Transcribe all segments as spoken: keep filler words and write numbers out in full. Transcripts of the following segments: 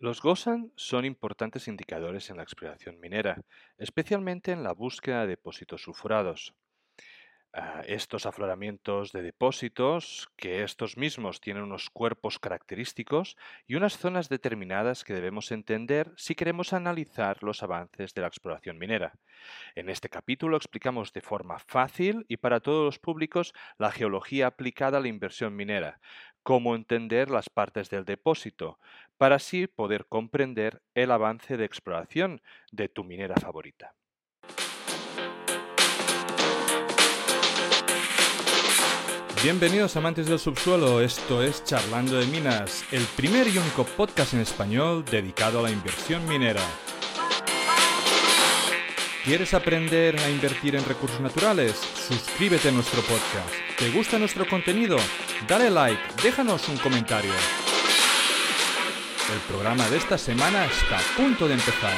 Los Gosan son importantes indicadores en la exploración minera, especialmente en la búsqueda de depósitos sulfurados. Ah, estos afloramientos de depósitos, que estos mismos tienen unos cuerpos característicos y unas zonas determinadas que debemos entender si queremos analizar los avances de la exploración minera. En este capítulo explicamos de forma fácil y para todos los públicos la geología aplicada a la inversión minera, cómo entender las partes del depósito, para así poder comprender el avance de exploración de tu minera favorita. Bienvenidos amantes del subsuelo, esto es Charlando de Minas, el primer y único podcast en español dedicado a la inversión minera. ¿Quieres aprender a invertir en recursos naturales? Suscríbete a nuestro podcast. ¿Te gusta nuestro contenido? Dale like, déjanos un comentario. El programa de esta semana está a punto de empezar.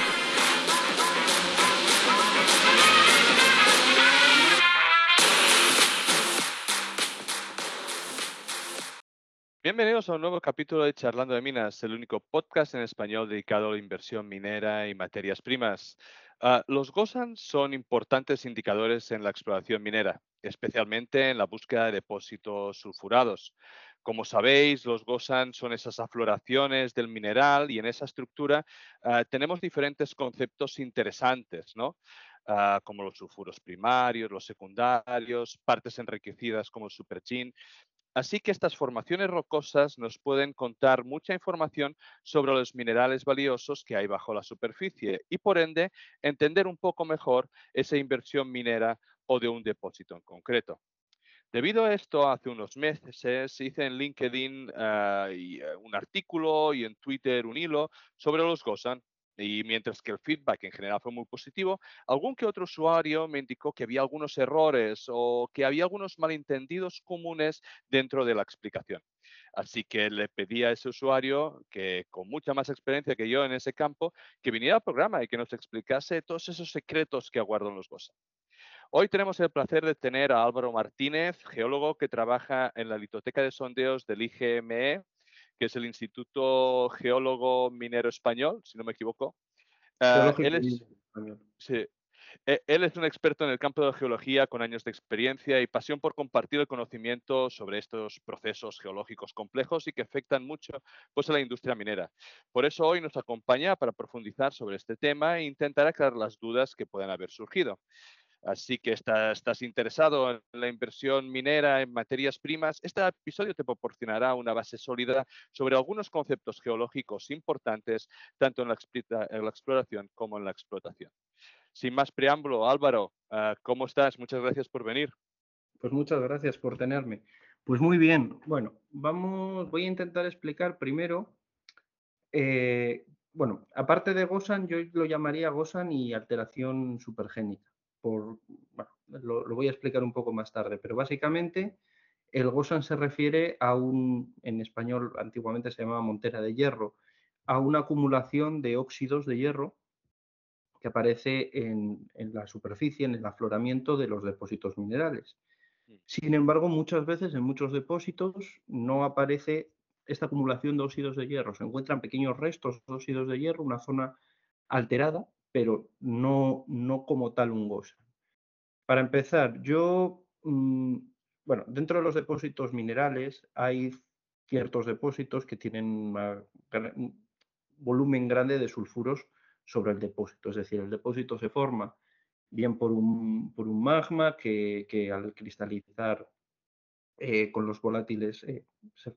Bienvenidos a un nuevo capítulo de Charlando de Minas, el único podcast en español dedicado a la inversión minera y materias primas. Uh, los Gosan son importantes indicadores en la exploración minera, especialmente en la búsqueda de depósitos sulfurados. Como sabéis, los Gosan son esas afloraciones del mineral y en esa estructura uh, tenemos diferentes conceptos interesantes, ¿no? Uh, como los sulfuros primarios, los secundarios, partes enriquecidas como el supergene. Así que estas formaciones rocosas nos pueden contar mucha información sobre los minerales valiosos que hay bajo la superficie y, por ende, entender un poco mejor esa inversión minera o de un depósito en concreto. Debido a esto, hace unos meses hice en LinkedIn uh, y, uh, un artículo y en Twitter un hilo sobre los Gosan. Y mientras que el feedback en general fue muy positivo, algún que otro usuario me indicó que había algunos errores o que había algunos malentendidos comunes dentro de la explicación. Así que le pedí a ese usuario, que con mucha más experiencia que yo en ese campo, que viniera al programa y que nos explicase todos esos secretos que aguardan los Gosan. Hoy tenemos el placer de tener a Álvaro Martínez, geólogo que trabaja en la Litoteca de Sondeos del I G M E, que es el Instituto Geólogo Minero Español, si no me equivoco. Uh, él Geológico y es, español. sí, e- él es un experto en el campo de la geología con años de experiencia y pasión por compartir el conocimiento sobre estos procesos geológicos complejos y que afectan mucho, pues, a la industria minera. Por eso hoy nos acompaña para profundizar sobre este tema e intentar aclarar las dudas que puedan haber surgido. Así que estás, estás interesado en la inversión minera en materias primas, este episodio te proporcionará una base sólida sobre algunos conceptos geológicos importantes, tanto en la, en la exploración como en la explotación. Sin más preámbulo, Álvaro, uh, ¿cómo estás? Muchas gracias por venir. Pues muchas gracias por tenerme. Pues muy bien. Bueno, vamos, voy a intentar explicar primero, eh, bueno, aparte de Gosan, yo lo llamaría Gosan y alteración supergénica. Por, bueno, lo, lo voy a explicar un poco más tarde, pero básicamente el Gosan se refiere a un, en español antiguamente se llamaba montera de hierro, a una acumulación de óxidos de hierro que aparece en, en la superficie, en el afloramiento de los depósitos minerales. Sin embargo, muchas veces en muchos depósitos no aparece esta acumulación de óxidos de hierro. Se encuentran pequeños restos de óxidos de hierro, una zona alterada, pero no, no como tal un Gosan. Para empezar, yo, mmm, bueno, dentro de los depósitos minerales hay ciertos depósitos que tienen una, un volumen grande de sulfuros sobre el depósito. Es decir, el depósito se forma bien por un, por un magma que, que al cristalizar eh, con los volátiles, eh, se,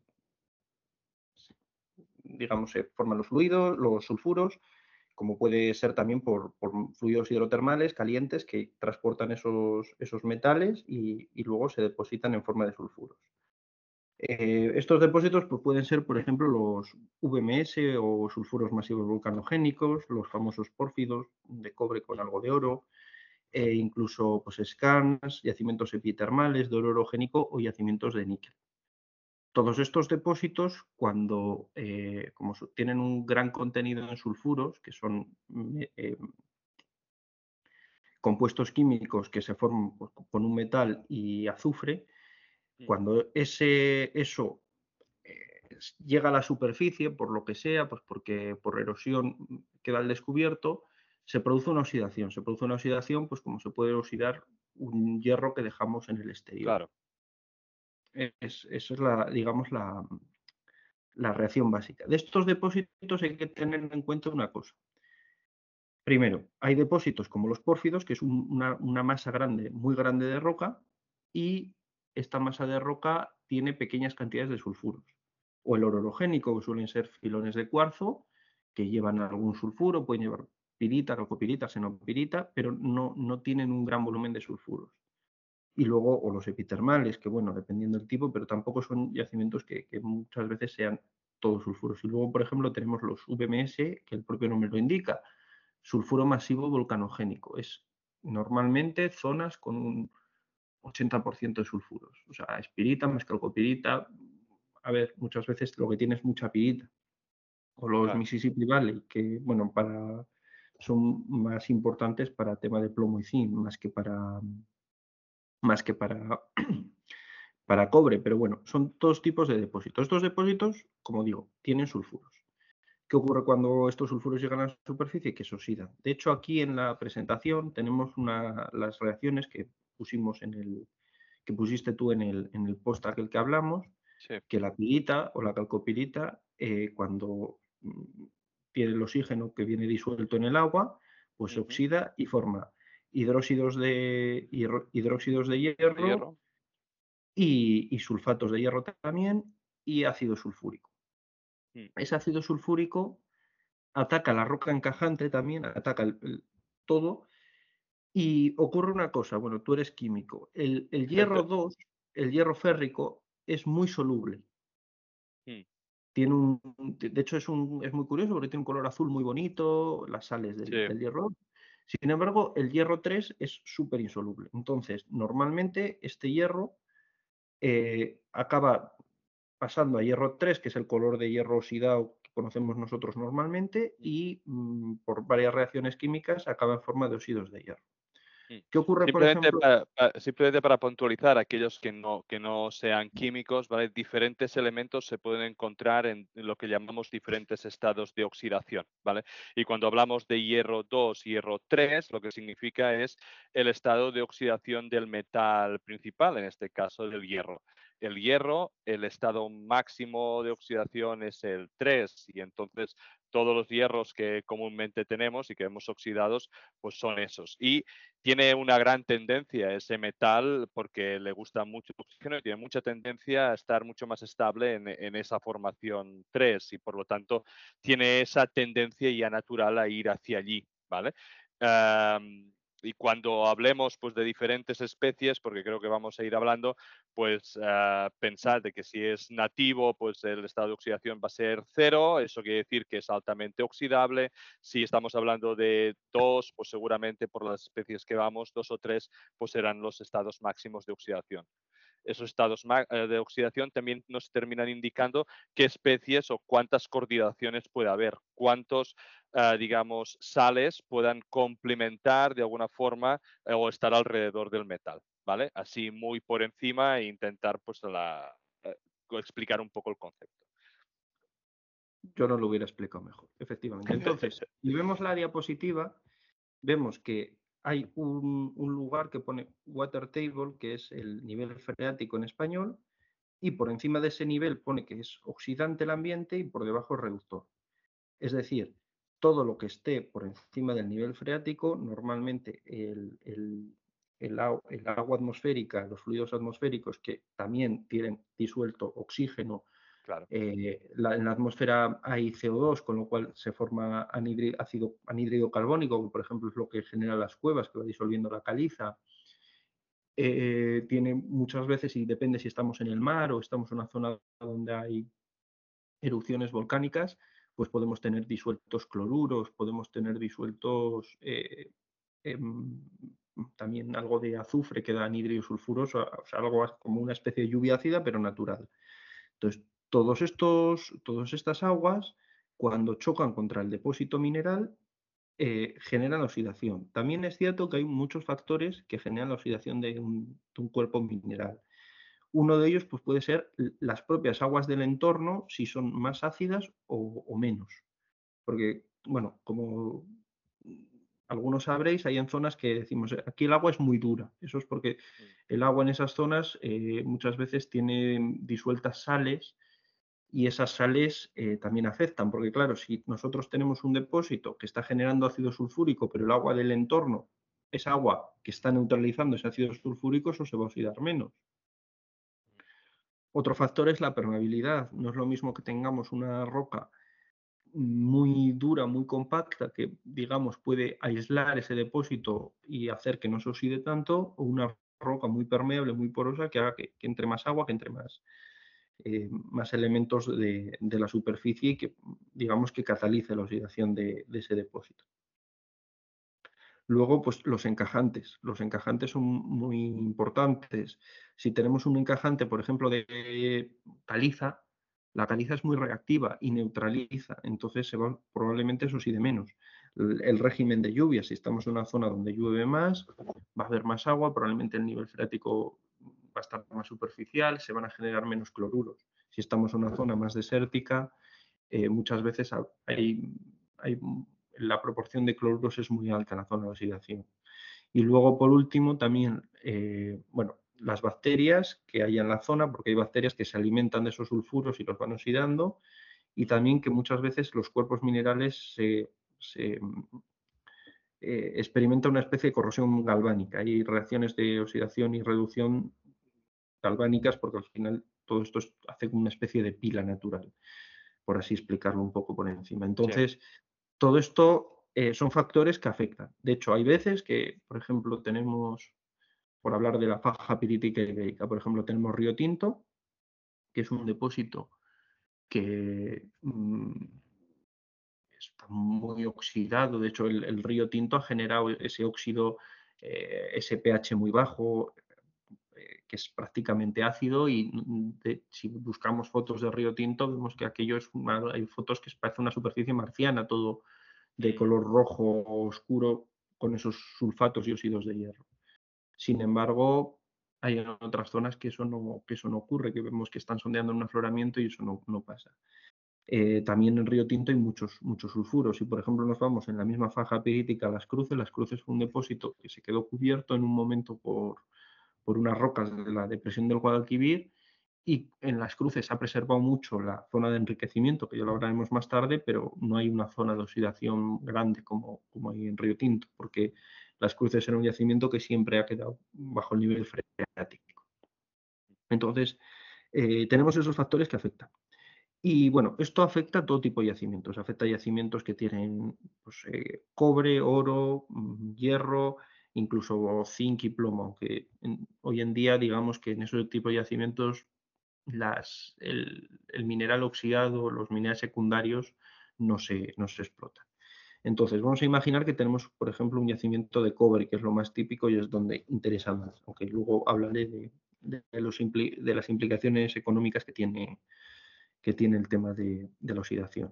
digamos, se forman los fluidos, los sulfuros, como puede ser también por, por fluidos hidrotermales calientes que transportan esos, esos metales y, y, luego se depositan en forma de sulfuros. Eh, estos depósitos pues, pueden ser, por ejemplo, los V M S o sulfuros masivos vulcanogénicos, los famosos pórfidos de cobre con algo de oro, e incluso pues, skarns, yacimientos epitermales de oro orogénico o yacimientos de níquel. Todos estos depósitos, cuando eh, como tienen un gran contenido en sulfuros, que son eh, compuestos químicos que se forman pues, con un metal y azufre, cuando ese, eso llega a la superficie, por lo que sea, pues porque por erosión queda al descubierto, se produce una oxidación. Se produce una oxidación, pues como se puede oxidar un hierro que dejamos en el exterior. claro, Es, esa es la, digamos, la, la reacción básica. De estos depósitos hay que tener en cuenta una cosa. Primero, hay depósitos como los pórfidos, que es un- una, una masa grande, muy grande de roca, y esta masa de roca tiene pequeñas cantidades de sulfuros. O el oro orogénico, que suelen ser filones de cuarzo, que llevan algún sulfuro, pueden llevar pirita, calcopirita, xenopirita, pero no, no tienen un gran volumen de sulfuros. Y luego, o los epitermales, que bueno, dependiendo del tipo, pero tampoco son yacimientos que, que muchas veces sean todos sulfuros. Y luego, por ejemplo, tenemos los V M S, que el propio nombre lo indica, sulfuro masivo volcanogénico. Es normalmente zonas con un ochenta por ciento de sulfuros. O sea, es pirita, más calcopirita. A ver, muchas veces lo que tiene es mucha pirita. O los claro, Mississippi Valley, que bueno, para, son más importantes para tema de plomo y zinc, más que para, más que para, para cobre. Pero bueno, son dos tipos de depósitos. Estos depósitos, como digo, tienen sulfuros. ¿Qué ocurre cuando estos sulfuros llegan a la superficie? Que se oxidan. De hecho, aquí en la presentación tenemos una, las reacciones que pusimos en el, que pusiste tú en el, en el post aquel que hablamos, sí. que la pirita o la calcopirita, eh, cuando mm, tiene el oxígeno que viene disuelto en el agua, pues se Ujú. oxida y forma hidróxidos de, hidróxidos de De hierro hierro. y, y sulfatos de hierro también y ácido sulfúrico. Mm, Ese ácido sulfúrico ataca la roca encajante también, ataca el, el, todo. Y ocurre una cosa, bueno, tú eres químico. El, el hierro dos, el hierro férrico, es muy soluble. mm, Tiene un, de hecho, es, un, es muy curioso porque tiene un color azul muy bonito, las sales del, sí. del hierro. Sin embargo, el hierro tres es súper insoluble. Entonces, normalmente este hierro eh, acaba pasando a hierro tres, que es el color de hierro oxidado que conocemos nosotros normalmente, Ujú. y mm, por varias reacciones químicas acaba en forma de óxidos de hierro. Mm. ¿Qué ocurre, por Simplemente ejemplo? para, pa- simplemente para puntualizar, aquellos que no, que no sean químicos, ¿vale? Diferentes elementos se pueden encontrar en, en lo que llamamos diferentes estados de oxidación, ¿vale? Y cuando hablamos de hierro dos, hierro tres, lo que significa es el estado de oxidación del metal principal, en este caso del hierro. El hierro, el estado máximo de oxidación es el tres y entonces todos los hierros que comúnmente tenemos y que hemos oxidados, pues son esos. Y tiene una gran tendencia ese metal porque le gusta mucho el oxígeno y tiene mucha tendencia a estar mucho más estable en, en esa formación tres y por lo tanto tiene esa tendencia ya natural a ir hacia allí, ¿vale? Um, y cuando hablemos pues, de diferentes especies, porque creo que vamos a ir hablando, pues uh, pensad de que si es nativo, pues el estado de oxidación va a ser cero, eso quiere decir que es altamente oxidable. Si estamos hablando de dos, pues seguramente por las especies que vamos, dos o tres, pues serán los estados máximos de oxidación. Esos estados de oxidación también nos terminan indicando qué especies o cuántas coordinaciones puede haber, cuántos, uh, digamos, sales puedan complementar de alguna forma eh, o estar alrededor del metal, ¿vale? Así muy por encima e intentar pues la, eh, explicar un poco el concepto. Yo no lo hubiera explicado mejor, efectivamente. Entonces, si vemos la diapositiva, vemos que hay un, un lugar que pone water table, que es el nivel freático en español, y por encima de ese nivel pone que es oxidante el ambiente y por debajo es reductor. Es decir, todo lo que esté por encima del nivel freático, normalmente el, el, el, el agua atmosférica, los fluidos atmosféricos que también tienen disuelto oxígeno, Claro, eh, la, en la atmósfera hay C O dos, con lo cual se forma anhidri, ácido anhídrido carbónico, que por ejemplo es lo que genera las cuevas, que va disolviendo la caliza. Eh, tiene muchas veces, y depende si estamos en el mar o estamos en una zona donde hay erupciones volcánicas, pues podemos tener disueltos cloruros, podemos tener disueltos eh, eh, también algo de azufre que da anhídrido sulfuroso, o sea, algo como una especie de lluvia ácida, pero natural. Entonces, todos estos, todas estas aguas, cuando chocan contra el depósito mineral, eh, generan oxidación. También es cierto que hay muchos factores que generan la oxidación de un, de un cuerpo mineral. Uno de ellos pues, puede ser l- las propias aguas del entorno, si son más ácidas o, o menos. Porque, bueno, como mm, algunos sabréis, hay en zonas que decimos, "Eh, aquí el agua es muy dura". Eso es porque mm, el agua en esas zonas eh, muchas veces tiene disueltas sales y esas sales eh, también afectan, porque claro, si nosotros tenemos un depósito que está generando ácido sulfúrico, pero el agua del entorno es agua que está neutralizando ese ácido sulfúrico, eso se va a oxidar menos. Otro factor es la permeabilidad. No es lo mismo que tengamos una roca muy dura, muy compacta, que digamos puede aislar ese depósito y hacer que no se oxide tanto, o una roca muy permeable, muy porosa, que haga que, que entre más agua, que entre más, eh, más elementos de, de, la superficie y que digamos que catalice la oxidación de, de ese depósito. Luego, pues los encajantes. Los encajantes son muy importantes. Si tenemos un encajante, por ejemplo, de caliza, la caliza es muy reactiva y neutraliza, entonces se va, probablemente se oxide menos. El, el régimen de lluvia, si estamos en una zona donde llueve más, va a haber más agua, probablemente el nivel freático va a estar más superficial, se van a generar menos cloruros. Si estamos en una zona más desértica, eh, muchas veces hay, hay, la proporción de cloruros es muy alta en la zona de oxidación. Y luego, por último, también, eh, bueno, las bacterias que hay en la zona, porque hay bacterias que se alimentan de esos sulfuros y los van oxidando, y también que muchas veces los cuerpos minerales se, se eh, experimentan una especie de corrosión galvánica. Hay reacciones de oxidación y reducción galvánicas porque al final todo esto es, hace una especie de pila natural, por así explicarlo un poco por encima. sí, Entonces, todo esto eh, son factores que afectan. De hecho, hay veces que, por ejemplo, tenemos, por hablar de la faja pirítica ibérica, por ejemplo, tenemos Río Tinto, que es un depósito que mmm, está muy oxidado. De hecho, el, el, Río Tinto ha generado ese óxido, eh, ese pH muy bajo, eh, que es prácticamente ácido y de, si buscamos fotos de Río Tinto vemos que aquello es una, hay fotos que parece una superficie marciana, todo de mm, color rojo oscuro con esos sulfatos y óxidos de hierro. Sin embargo, hay en otras zonas que eso no, que eso no ocurre, que vemos que están sondeando en un afloramiento y eso no, no pasa. Eh, también en Río Tinto hay muchos, muchos sulfuros. Si, por ejemplo, nos vamos en la misma faja pirítica a Las Cruces, Las Cruces fue un depósito que se quedó cubierto en un momento por, por unas rocas de la depresión del Guadalquivir y en Las Cruces se ha preservado mucho la zona de enriquecimiento, que ya lo hablaremos más tarde, pero no hay una zona de oxidación grande como, como hay en Río Tinto, porque Las Cruces era un yacimiento que siempre ha quedado bajo el nivel freático. Entonces, eh, tenemos esos factores que afectan. Y bueno, esto afecta a todo tipo de yacimientos. Afecta a yacimientos que tienen pues, eh, cobre, oro, mm, hierro, incluso zinc y plomo, aunque en- hoy en día digamos que en esos tipos de yacimientos las, el, el mineral oxidado, los minerales secundarios no se, no se explotan. Entonces, vamos a imaginar que tenemos, por ejemplo, un yacimiento de cobre, que es lo más típico y es donde interesa más, aunque luego hablaré de, de, de los impli- de las implicaciones económicas que tiene, que tiene el tema de, de la oxidación.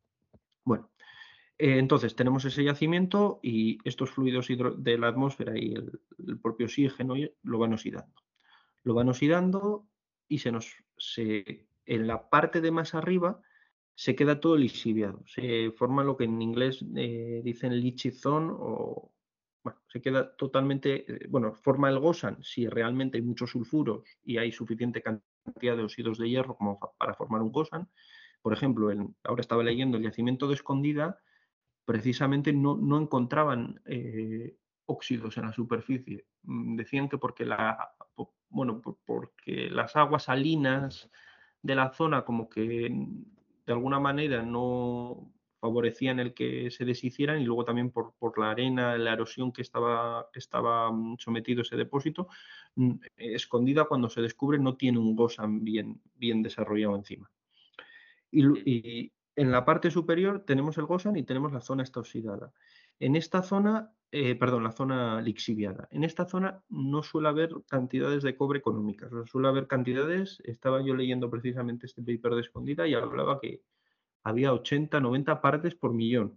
Bueno, eh, entonces tenemos ese yacimiento y estos fluidos de la atmósfera y el, el propio oxígeno lo van oxidando. Lo van oxidando y se nos, se, en la parte de más arriba se queda todo lixiviado. Se forma lo que en inglés eh, dicen lychee zone o bueno, se queda totalmente, eh, bueno, forma el Gosan si realmente hay muchos sulfuros y hay suficiente cantidad de óxidos de hierro como para formar un Gosan. Por ejemplo, el, ahora estaba leyendo el yacimiento de Escondida, precisamente no, no encontraban eh, óxidos en la superficie. Mm, Decían que porque, la, bueno, porque las aguas salinas de la zona como que de alguna manera no favorecían el que se deshicieran y luego también por, por la arena, la erosión que estaba, que estaba mm, sometido ese depósito, mm, Escondida cuando se descubre no tiene un Gosan bien, bien desarrollado encima. Y, mm, y, en la parte superior tenemos el Gosan y tenemos la zona esta oxidada. En esta zona, eh, perdón, la zona lixiviada. En esta zona no suele haber cantidades de cobre económicas, o sea, suele haber cantidades, estaba yo leyendo precisamente este paper de Escondida y hablaba que había ochenta, noventa partes por millón.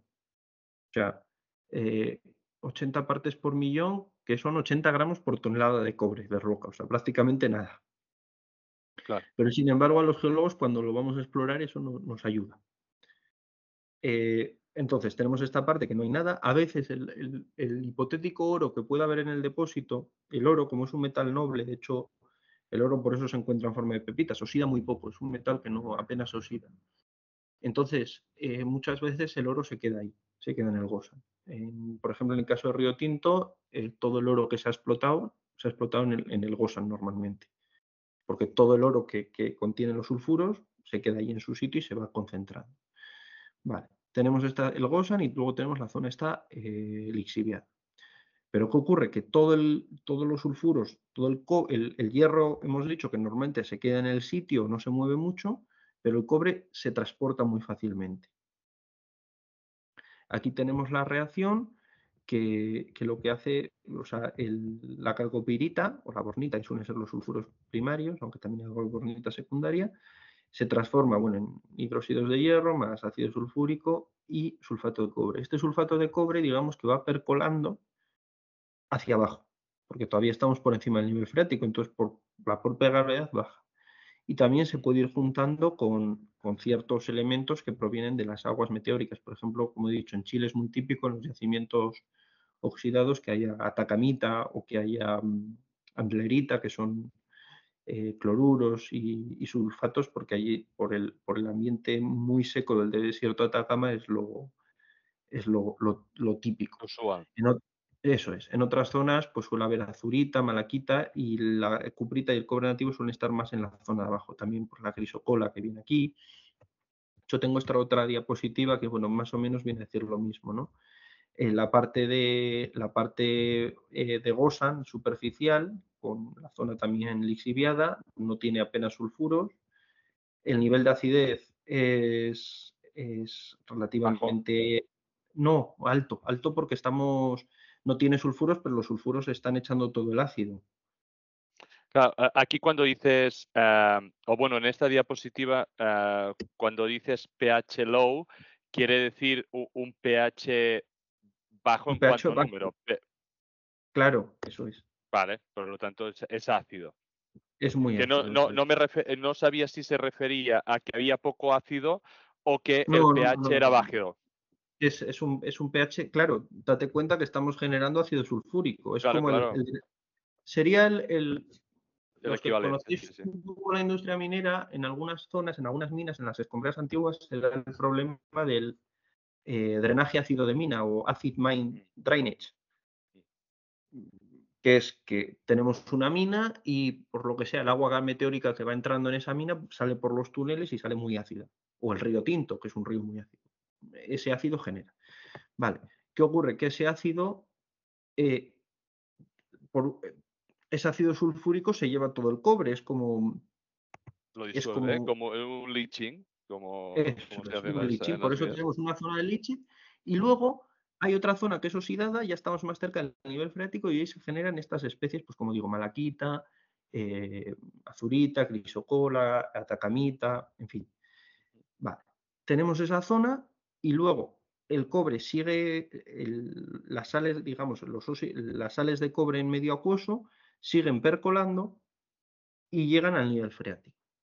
O sea, eh, ochenta partes por millón, que son ochenta gramos por tonelada de cobre de roca, o sea, prácticamente nada. claro. Pero sin embargo, a los geólogos cuando lo vamos a explorar eso no nos ayuda. Eh, entonces, tenemos esta parte que no hay nada. A veces el, el- el hipotético oro que pueda haber en el depósito, el oro, como es un metal noble, de hecho, el oro por eso se encuentra en forma de pepitas, oxida muy poco, es un metal que no apenas oxida. Entonces, eh, muchas veces el oro se queda ahí, se queda en el Gosan. En- por ejemplo, en el caso de Río Tinto, eh, todo el oro que se ha explotado, se ha explotado en el, en el Gosan normalmente, porque todo el oro que, que contiene los sulfuros se queda ahí en su sitio y se va concentrando. Vale, tenemos esta, el Gosan y luego tenemos la zona esta eh, lixiviada. Pero ¿qué ocurre? Que todo el, todos los sulfuros, todo el, co- el, el hierro, hemos dicho que normalmente se queda en el sitio, no se mueve mucho, pero el cobre se transporta muy fácilmente. Aquí tenemos la reacción que, que lo que hace, o sea, el- la calcopirita o la bornita, que suelen ser los sulfuros primarios, aunque también hay algo de bornita secundaria, se transforma, bueno, en hidróxidos de hierro más ácido sulfúrico y sulfato de cobre. Este sulfato de cobre, digamos que va percolando hacia abajo, porque todavía estamos por encima del nivel freático, entonces por la propia gravedad baja. Y también se puede ir juntando con, con ciertos elementos que provienen de las aguas meteóricas. Por ejemplo, como he dicho, en Chile es muy típico en los yacimientos oxidados que haya atacamita o que haya mm, amblerita, que son eh, cloruros y, y sulfatos, porque allí, por el, por el ambiente muy seco del desierto de Atacama, es lo, es lo, lo- lo típico. Usual. En ot- eso es. En otras zonas, pues suele haber azurita, malaquita y la cuprita y el cobre nativo suelen estar más en la zona de abajo, también por la grisocola que viene aquí. Yo tengo esta otra diapositiva que, bueno, más o menos viene a decir lo mismo, ¿no? En la parte de, la parte, eh, de Gosan superficial, con la zona también lixiviada, no tiene apenas sulfuros. El nivel de acidez es, es Bajo. relativamente, no, alto, alto porque estamos, no tiene sulfuros, pero los sulfuros están echando todo el ácido. Claro, a- aquí cuando dices, ah, o bueno, en esta diapositiva, ah, cuando dices pH low, quiere decir u- un pH bajo Un en pH cuanto a bajo, número. Pe- claro, eso es. Vale, por lo tanto es, es ácido. Es muy Que no, ácido, no, eso no, es. me refe- eh, no sabía si se refería a que había poco ácido o que el No, no, no, pH era no. bajo. Es, es un, es un pH, claro, date cuenta que estamos generando ácido sulfúrico. Es Claro, como el, claro, el- sería el, el- el los que equivalente, sí, conocéis sí. un poco la industria minera, en algunas zonas, en algunas minas, en las escombreras antiguas, se da el problema del eh, drenaje ácido de mina o acid mine Mm, drainage, mm. que es que tenemos una mina y por lo que sea el agua meteórica que va entrando en esa mina sale por los túneles y sale muy ácida. O el río Tinto, que es un río muy ácido. Ese ácido genera. Vale. ¿Qué ocurre? Que ese ácido, eh, por, eh, ese ácido sulfúrico se lleva todo el cobre. Es como, Lo es disuelve, ¿eh? como Como un leaching, como, como Eso se es, hace en un las, leaching. en Por las eso minas. tenemos una zona de leaching y luego hay otra zona que es oxidada, ya estamos más cerca del nivel freático y ahí se generan estas especies, pues como digo, malaquita, eh, azurita, crisocola, atacamita, en fin. Vale. Tenemos esa zona y luego el cobre sigue, el- las sales, digamos, los oxi- las sales de cobre en medio acuoso siguen percolando y llegan al nivel freático.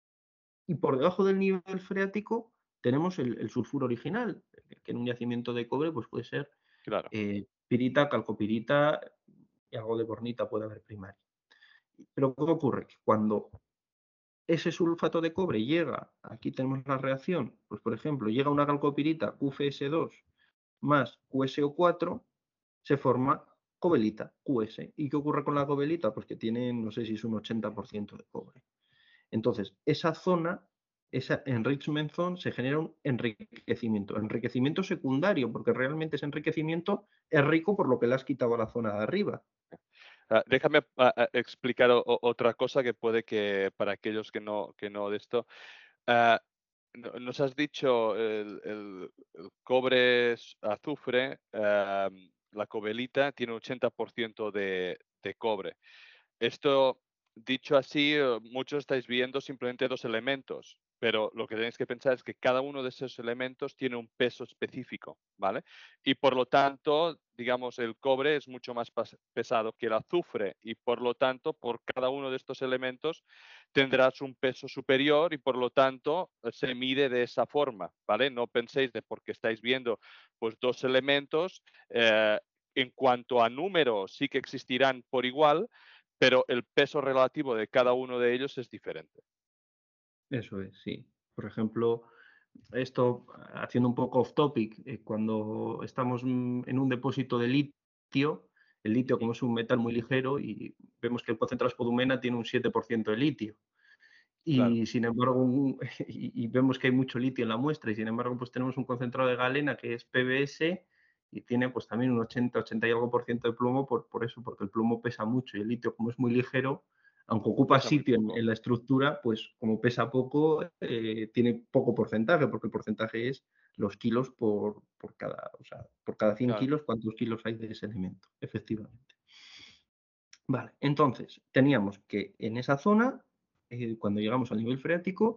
Y por debajo del nivel freático tenemos el, el sulfuro original, que en un yacimiento de cobre pues puede ser Claro. eh, pirita, calcopirita y algo de bornita puede haber primaria. Pero ¿qué ocurre? Que cuando ese sulfato de cobre llega, aquí tenemos la reacción, pues por ejemplo, llega una calcopirita Q F S dos más Q S O cuatro, se forma cobelita, Q S. ¿Y qué ocurre con la cobelita? Pues que tiene, no sé si es un ochenta por ciento de cobre. Entonces, esa zona, esa enrichment zone, se genera un enriquecimiento. Enriquecimiento secundario, porque realmente ese enriquecimiento es rico por lo que le has quitado a la zona de arriba. Ah, déjame ah, ah, explicar o- o- otra cosa que puede que para aquellos que no, que no de esto. ah, no- Nos has dicho el, el- el cobre es azufre, am, la cobelita tiene ochenta por ciento de, de cobre. Esto, dicho así, eh, muchos estáis viendo simplemente dos elementos, pero lo que tenéis que pensar es que cada uno de esos elementos tiene un peso específico, ¿vale? Y por lo tanto, digamos, el cobre es mucho más pas- pesado que el azufre y por lo tanto, por cada uno de estos elementos tendrás un peso superior y por lo tanto eh, se mide de esa forma, ¿vale? No penséis de porque estáis viendo pues dos elementos, eh, en cuanto a número sí que existirán por igual, pero el peso relativo de cada uno de ellos es diferente. Eso es, sí. Por ejemplo, esto, haciendo un poco off topic, eh, cuando estamos mm, en un depósito de litio, el litio Ujú. como es un metal muy ligero y vemos que el concentrado de spodumena tiene un siete por ciento de litio. Claro, Y sin embargo, un- y, y vemos que hay mucho litio en la muestra y sin embargo, pues tenemos un concentrado de galena que es P B S y tiene pues también un ochenta, ochenta y algo por ciento de plomo por, por eso, porque el plomo pesa mucho y el litio como es muy ligero, aunque ocupa pesa muy sitio en, poco. en la estructura, pues como pesa poco, eh, tiene poco porcentaje, porque el porcentaje es los kilos por, por cada, o sea, por cada cien Claro, kilos, cuántos kilos hay de ese elemento, efectivamente. Vale, entonces teníamos que en esa zona, eh, cuando llegamos al nivel freático,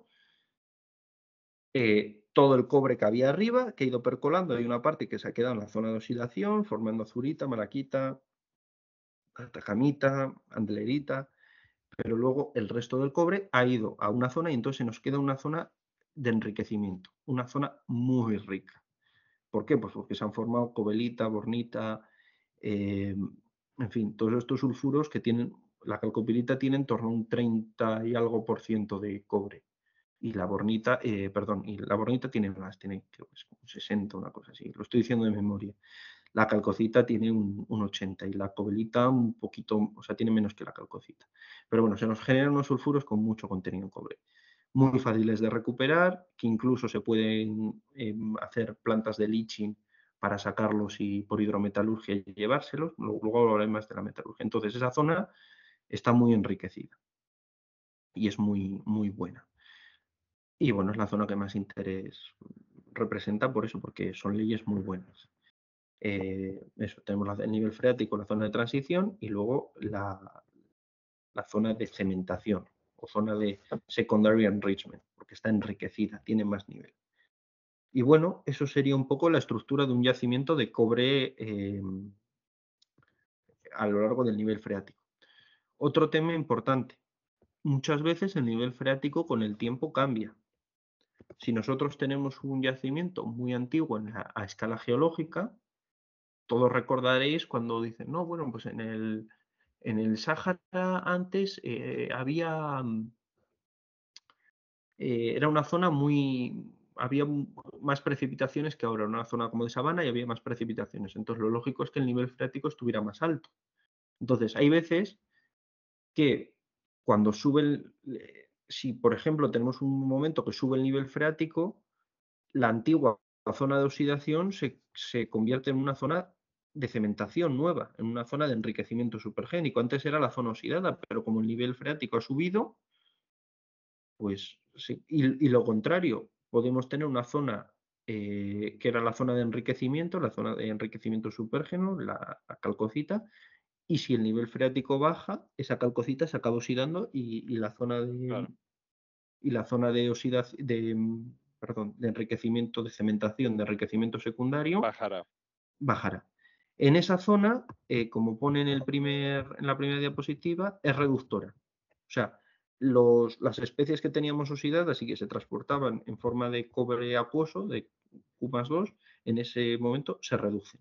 eh, todo el cobre que había arriba, que ha ido percolando, hay una parte que se ha quedado en la zona de oxidación, formando azurita, malaquita, atacamita, andelerita, pero luego el resto del cobre ha ido a una zona y entonces se nos queda una zona de enriquecimiento, una zona muy rica. ¿Por qué? Pues porque se han formado cobelita, bornita, eh, en fin, todos estos sulfuros que tienen, la calcopirita tiene en torno a un treinta y algo por ciento de cobre. Y la bornita, eh, perdón, y la bornita tiene más, tiene creo que es como sesenta, una cosa así, lo estoy diciendo de memoria. La calcocita tiene un, un ochenta y la cobelita un poquito, o sea, tiene menos que la calcocita. Pero bueno, se nos generan unos sulfuros con mucho contenido en cobre. Muy fáciles de recuperar, que incluso se pueden eh, hacer plantas de leaching para sacarlos y por hidrometalurgia y llevárselos. Luego, luego hablaré más de la metalurgia. Entonces, esa zona está muy enriquecida y es muy, muy buena. Y bueno, es la zona que más interés representa por eso, porque son leyes muy buenas. Eh, eso, tenemos la- el nivel freático, la zona de transición y luego la, la zona de cementación o zona de secondary enrichment, porque está enriquecida, tiene más nivel. Y bueno, eso sería un poco la estructura de un yacimiento de cobre eh, a lo largo del nivel freático. Otro tema importante, muchas veces el nivel freático con el tiempo cambia. Si nosotros tenemos un yacimiento muy antiguo en la- a escala geológica, todos recordaréis cuando dicen, no, bueno, pues en el, en el Sáhara antes eh, había, mm, eh, era una zona muy, había m- más precipitaciones que ahora, una zona como de sabana y había más precipitaciones. Entonces lo lógico es que el nivel freático estuviera más alto. Entonces hay veces que cuando sube el, eh, si por ejemplo tenemos un momento que sube el nivel freático, la antigua zona de oxidación se, se convierte en una zona de cementación nueva, en una zona de enriquecimiento supergénico. Antes era la zona oxidada, pero como el nivel freático ha subido, pues sí. Y, y lo contrario, podemos tener una zona eh, que era la zona de enriquecimiento, la zona de enriquecimiento supergeno, la, la calcocita, y si el nivel freático baja, esa calcocita se acaba oxidando y, y la zona de, claro. y la zona de oxidación, de, mm, perdón, de enriquecimiento, de cementación, de enriquecimiento secundario, Bajará. bajará. En esa zona, eh, como pone en, el primer, en la primera diapositiva, es reductora. O sea, los, las especies que teníamos oxidadas y que se transportaban en forma de cobre acuoso, de Q más dos, en ese momento se reducen.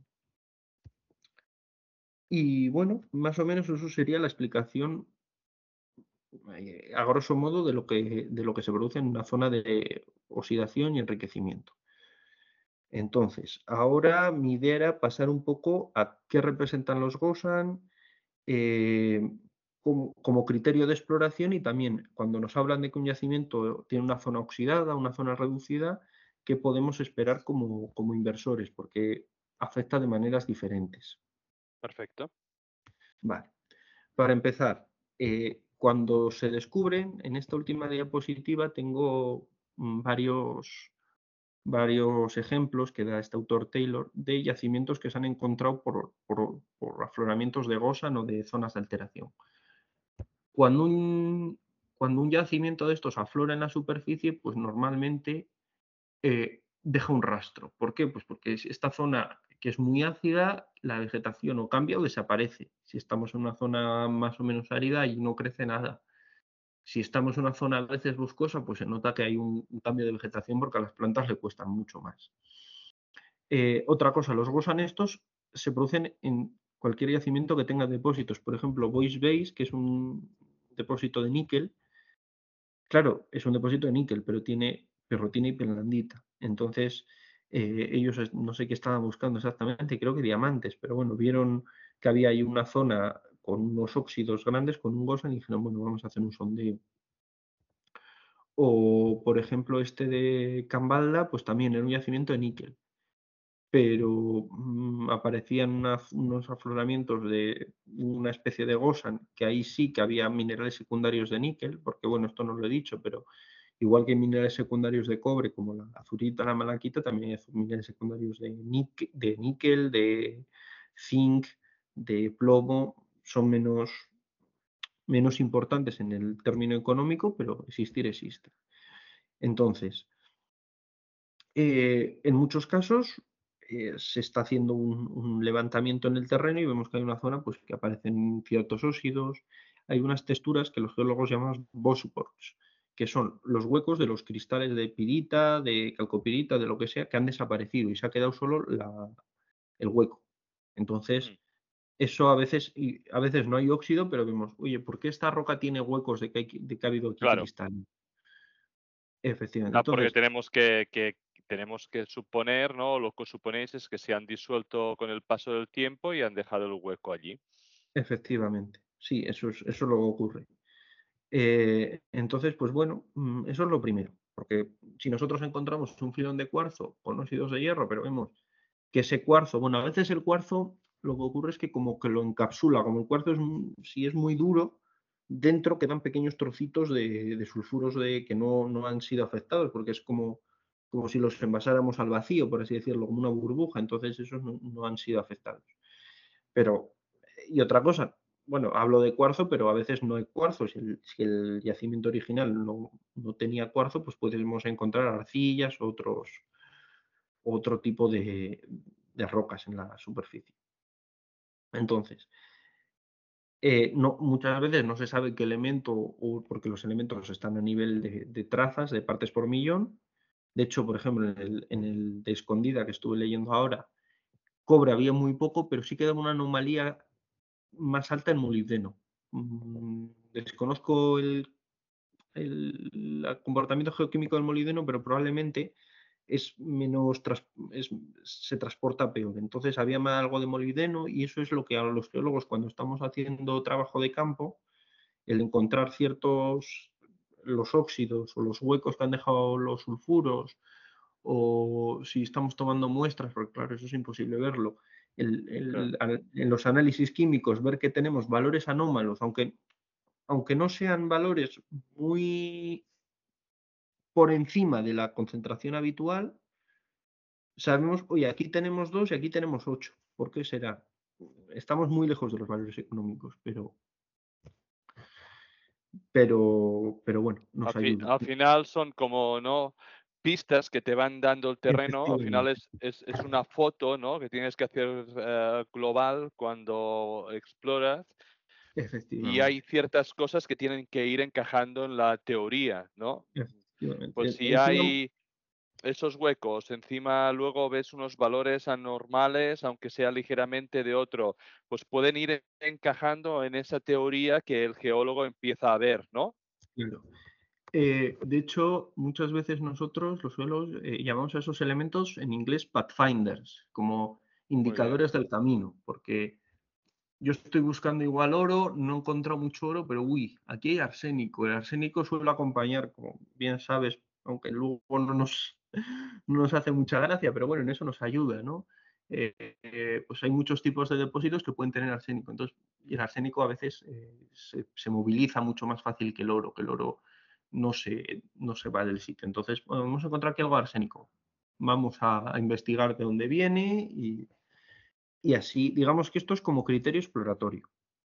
Y bueno, más o menos eso sería la explicación eh, a grosso modo de lo que, de lo que se produce en una zona de oxidación y enriquecimiento. Entonces, ahora mi idea era pasar un poco a qué representan los Gosan eh, como, como criterio de exploración y también cuando nos hablan de que un yacimiento tiene una zona oxidada, una zona reducida, qué podemos esperar como, como inversores, porque afecta de maneras diferentes. Perfecto. Vale. Para empezar, eh, cuando se descubren, en esta última diapositiva tengo mm, varios, varios ejemplos que da este autor Taylor de yacimientos que se han encontrado por, por- por afloramientos de Gosan o de zonas de alteración. Cuando un, cuando un yacimiento de estos aflora en la superficie, pues normalmente eh, deja un rastro. ¿Por qué? Pues porque es esta zona que es muy ácida, la vegetación o cambia o desaparece. Si estamos en una zona más o menos árida y no crece nada. Si estamos en una zona a veces boscosa, pues se nota que hay un, un cambio de vegetación porque a las plantas le cuestan mucho más. Eh, otra cosa, los gosan estos se producen en cualquier yacimiento que tenga depósitos. Por ejemplo, Voice Base, que es un depósito de níquel. Claro, es un depósito de níquel, pero tiene ferrotina y penlandita. Entonces, eh, ellos es- no sé qué estaban buscando exactamente, creo que diamantes, pero bueno, vieron que había ahí una zona con unos óxidos grandes, con un gosan, y dijeron, bueno, vamos a hacer un sondeo. O, por ejemplo, este de Cambalda, pues también era un yacimiento de níquel, pero mm, aparecían unas- unos afloramientos de una especie de gosan, que ahí sí que había minerales secundarios de níquel, porque bueno, esto no lo he dicho, pero igual que hay minerales secundarios de cobre, como la azurita, la malaquita, también hay minerales secundarios de níquel, de, níquel, de zinc, de plomo, son menos, menos importantes en el término económico, pero existir existe. Entonces, eh, en muchos casos eh, se está haciendo un, un levantamiento en el terreno y vemos que hay una zona pues, que aparecen ciertos óxidos. Hay unas texturas que los geólogos llamamos bosports, que son los huecos de los cristales de pirita, de calcopirita, de lo que sea, que han desaparecido y se ha quedado solo la- el hueco. Mm, Entonces, eso a veces, y a veces no hay óxido, pero vemos, oye, ¿por qué esta roca tiene huecos de que, hay- de que ha habido aquí claro. cristal? Efectivamente. Ah, porque Entonces, tenemos que, que- tenemos que suponer, ¿no? Lo que suponéis es que se han disuelto con el paso del tiempo y han dejado el hueco allí. efectivamente, sí, eso es, eso es lo que ocurre. Eh, entonces, pues bueno, mm, eso es lo primero, porque si nosotros encontramos un filón de cuarzo con óxidos de hierro, pero vemos que ese cuarzo, bueno, a veces el cuarzo lo que ocurre es que como que lo encapsula, como el cuarzo es, m- si es muy duro, dentro quedan pequeños trocitos de, de sulfuros de, que no, no han sido afectados, porque es como, como si los envasáramos al vacío, por así decirlo, como una burbuja, entonces esos no, no han sido afectados. Pero, y otra cosa, bueno, hablo de cuarzo, pero a veces no hay cuarzo. Si el, si el yacimiento original no, no tenía cuarzo, pues podemos encontrar arcillas o otros, otro tipo de, de rocas en la superficie. Entonces, eh, no, muchas veces no se sabe qué elemento, o porque los elementos están a nivel de, de trazas, de partes por millón. De hecho, por ejemplo, en el, en el de Escondida que estuve leyendo ahora, cobre había muy poco, pero sí quedaba una anomalía más alta en molibdeno. Mm, desconozco el, el- el comportamiento geoquímico del molibdeno, pero probablemente es menos tras- es- se transporta peor. Entonces había más algo de molibdeno y eso es lo que a los geólogos cuando estamos haciendo trabajo de campo, el encontrar ciertos los óxidos o los huecos que han dejado los sulfuros o si estamos tomando muestras, porque claro, eso es imposible verlo, el- Claro. el- al- en los análisis químicos ver que tenemos valores anómalos, aunque, aunque no sean valores muy por encima de la concentración habitual, sabemos, oye, aquí tenemos dos y aquí tenemos ocho. ¿Por qué será? Estamos muy lejos de los valores económicos, pero, pero, pero bueno, Al, nos fi- ayuda. al final son como, ¿no? Pistas que te van dando el terreno. Al final Efectivamente, es, es, es una foto, ¿no? Que tienes que hacer eh, global cuando exploras. Y hay efectivamente, ciertas cosas que tienen que ir encajando en la teoría, ¿no? efectivamente. Pues E- si Encima, hay esos huecos, encima luego ves unos valores anormales, aunque sea ligeramente de otro, pues pueden ir encajando en esa teoría que el geólogo empieza a ver, ¿no? claro. Eh, de hecho, muchas veces nosotros, los suelos, eh, llamamos a esos elementos en inglés pathfinders, como Muy bien. indicadores del camino, porque yo estoy buscando igual oro, no he encontrado mucho oro, pero uy, aquí hay arsénico. El arsénico suele acompañar, como bien sabes, aunque luego no nos, no nos hace mucha gracia, pero bueno, en eso nos ayuda, ¿no? Eh, eh, pues hay muchos tipos de depósitos que pueden tener arsénico. Entonces, y el arsénico a veces eh, se, se moviliza mucho más fácil que el oro, que el oro no se, no se va del sitio. Entonces, bueno, vamos a encontrar aquí algo arsénico. Vamos a, a investigar de dónde viene y, y así, digamos que esto es como criterio exploratorio.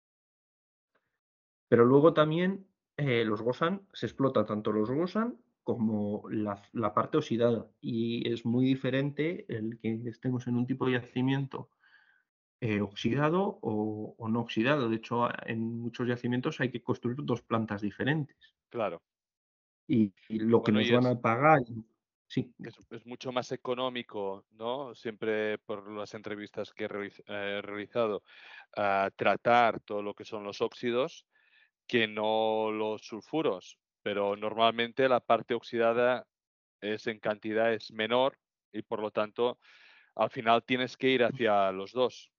Pero luego también eh, los Gosan, se explota tanto los Gosan como la, la parte oxidada. Y es muy diferente el que estemos en un tipo de yacimiento eh, oxidado o, o no oxidado. De hecho, a- en muchos yacimientos hay que construir dos plantas diferentes. Claro. Y, y lo que Bueno, nos y van es a pagar, sí, es es mucho más económico, ¿no? Siempre por las entrevistas que he realiz eh, realizado, ah, tratar todo lo que son los óxidos que no los sulfuros, pero normalmente la parte oxidada es en cantidad es menor y por lo tanto, al final tienes que ir hacia los dos.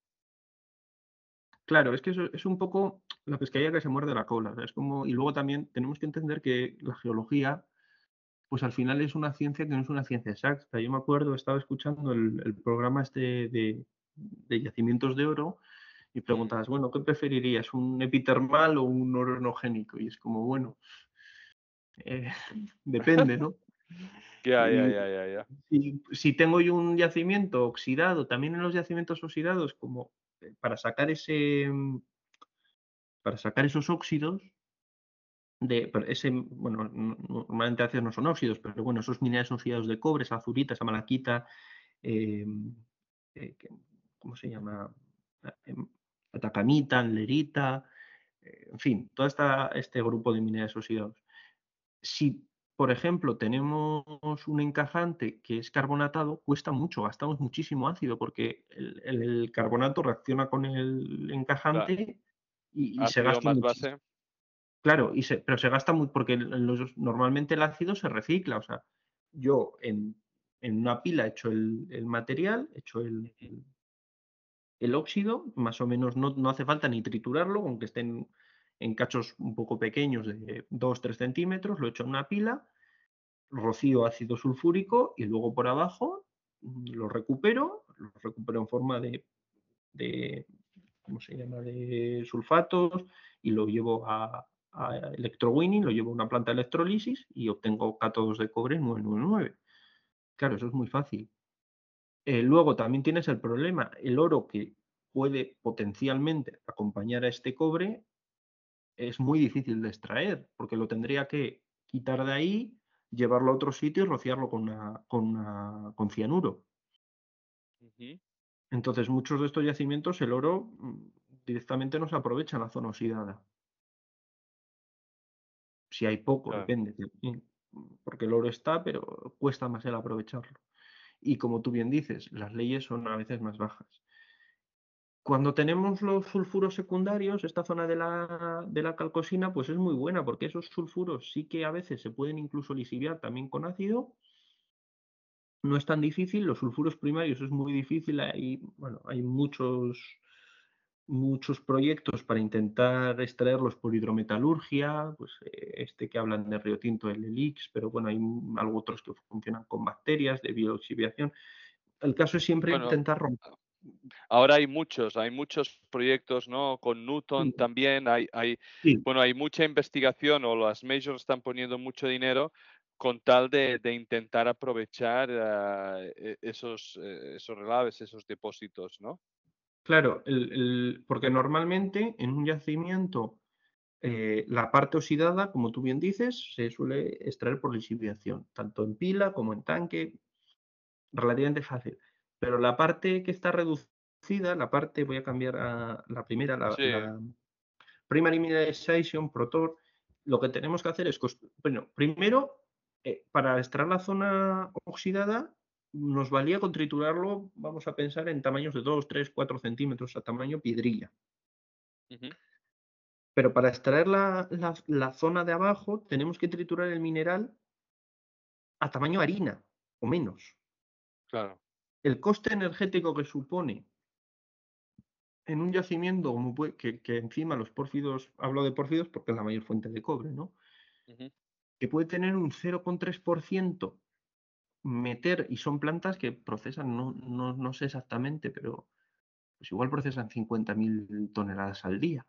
claro, es que eso es un poco la pescadilla que se muerde la cola. Es como, y luego también tenemos que entender que la geología, pues al final es una ciencia que no es una ciencia exacta. Yo me acuerdo, estaba escuchando el, el programa este de, de yacimientos de oro y Mm. preguntabas, bueno, ¿qué preferirías, un epitermal o un oronogénico? Y es como, bueno, eh, depende, ¿no? Ya, ya, Y ya, ya, ya. si, si tengo yo un yacimiento oxidado, también en los yacimientos oxidados, como eh, para sacar ese, mm, para sacar esos óxidos, de pero ese, bueno, no- normalmente a veces no son óxidos, pero bueno, esos minerales oxidados de cobre, esa azurita, esa malaquita, em, eh, que- ¿cómo se llama? Ah, em, Atacamita, anlerita, eh, en fin, todo esta, este grupo de minerales oxidados. Si, por ejemplo, tenemos un encajante que es carbonatado, cuesta mucho, gastamos muchísimo ácido porque el, el- el carbonato reacciona con el Cla encajante y, y se ácido gasta más muchísimo. base. Claro, y se pero se gasta muy porque el los normalmente el ácido se recicla, o sea, yo en en una pila echo el el material, echo el Ujú. el óxido, más o menos no no hace falta ni triturarlo, aunque estén en cachos un poco pequeños de dos tres centímetros, lo echo en una pila, rocío ácido sulfúrico y luego por abajo, mm, lo recupero, lo recupero en forma de de ¿cómo se llama?, de sulfatos y lo llevo a, a electrowinning, lo llevo a una planta de electrólisis y obtengo cátodos de cobre nueve nueve nueve. Claro, eso es muy fácil. Eh, luego también tienes el problema, el oro que puede potencialmente acompañar a este cobre es muy difícil de extraer, porque lo tendría que quitar de ahí, llevarlo a otro sitio y rociarlo con, una, con, una- con cianuro. Ujú. Entonces, muchos de estos yacimientos, el oro mm, directamente no se aprovecha en la zona oxidada. Si hay poco, Claro. depende, también, porque el oro está, pero cuesta más el aprovecharlo. Y como tú bien dices, las leyes son a veces más bajas. Cuando tenemos los sulfuros secundarios, esta zona de la, de la calcosina, pues es muy buena, porque esos sulfuros sí que a veces se pueden incluso lisiviar también con ácido. No es tan difícil, los sulfuros primarios es muy difícil, hay, bueno, hay muchos, muchos proyectos para intentar extraerlos por hidrometalurgia, pues eh, este que hablan de Río Tinto, el ELIX, pero bueno, hay m- algo otros que funcionan con bacterias, de bioexhibiación. El caso es siempre Bueno, intentar romper. ahora hay muchos, hay muchos proyectos, ¿no? Con Newton Sí, también hay, hay, sí, bueno, hay mucha investigación o las majors están poniendo mucho dinero con tal de, de intentar aprovechar ah, e- esos, eh, esos relaves, esos depósitos, ¿no? claro, el- el- porque normalmente en un yacimiento eh, la parte oxidada, como tú bien dices, se suele extraer por lisiviación, tanto en pila como en tanque, relativamente fácil. Pero la parte que está reducida, la parte, voy a cambiar a la primera, la, Sí. la Primary Mineralization, Protor, lo que tenemos que hacer es, cos- bueno, primero, eh, para extraer la zona oxidada, nos valía con triturarlo, vamos a pensar en tamaños de dos, tres, cuatro centímetros, a tamaño piedrilla. Ujú. Pero para extraer la, la- la zona de abajo, tenemos que triturar el mineral a tamaño harina o menos. Claro. El coste energético que supone en un yacimiento como pue- que, que encima los pórfidos, hablo de pórfidos porque es la mayor fuente de cobre, ¿no? Ujú. Que puede tener un cero coma tres por ciento meter, y son plantas que procesan, no, no, no sé exactamente, pero pues igual procesan cincuenta mil toneladas al día.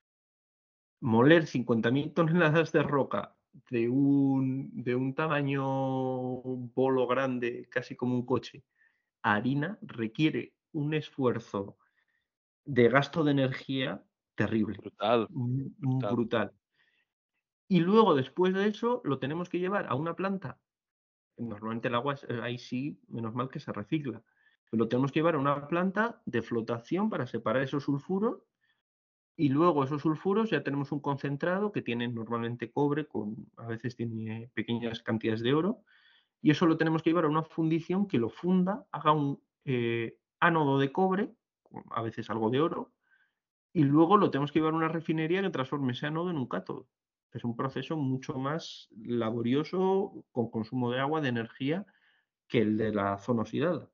Moler cincuenta mil toneladas de roca de un, de un tamaño bolo grande, casi como un coche, a harina, requiere un esfuerzo de gasto de energía terrible, Brutal, mm, mm, brutal. brutal. Y luego, después de eso, lo tenemos que llevar a una planta. Normalmente el agua, es- eh, ahí sí, menos mal que se recicla. Lo tenemos que llevar a una planta de flotación para separar esos sulfuros y luego esos sulfuros ya tenemos un concentrado que tiene normalmente cobre, con, a veces tiene pequeñas cantidades de oro, y eso lo tenemos que llevar a una fundición que lo funda, haga un eh, ánodo de cobre, con a veces algo de oro, y luego lo tenemos que llevar a una refinería que transforme ese ánodo en un cátodo. Es un proceso mucho más laborioso, con consumo de agua, de energía, que el de la zona oxidada.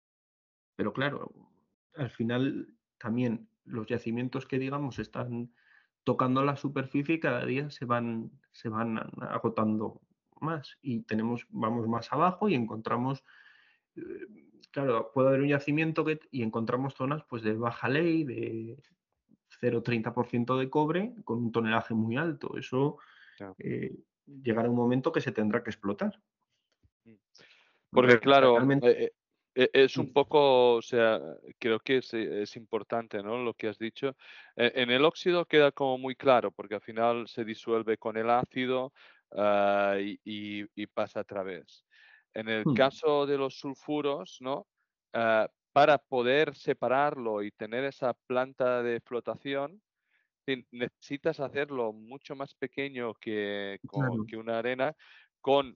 Pero claro, al final también los yacimientos que digamos están tocando la superficie cada día se van, se van agotando más y tenemos, vamos más abajo y encontramos, eh, claro, puede haber un yacimiento que, y encontramos zonas pues de baja ley, de cero coma treinta por ciento de cobre con un tonelaje muy alto. Eso Ya. eh, llegará un momento que se tendrá que explotar. Mm. Porque Porque claro, realmente... eh, eh, e es un mm, poco, o sea, creo que es, eh, es importante, ¿no?, lo que has dicho. E en el óxido queda como muy claro, porque al final se disuelve con el ácido, ah, y y y pasa a través. En el mm, caso de los sulfuros, ¿no?, ah, para poder separarlo y tener esa planta de flotación, sí, necesitas hacerlo mucho más pequeño que co claro. que una arena, con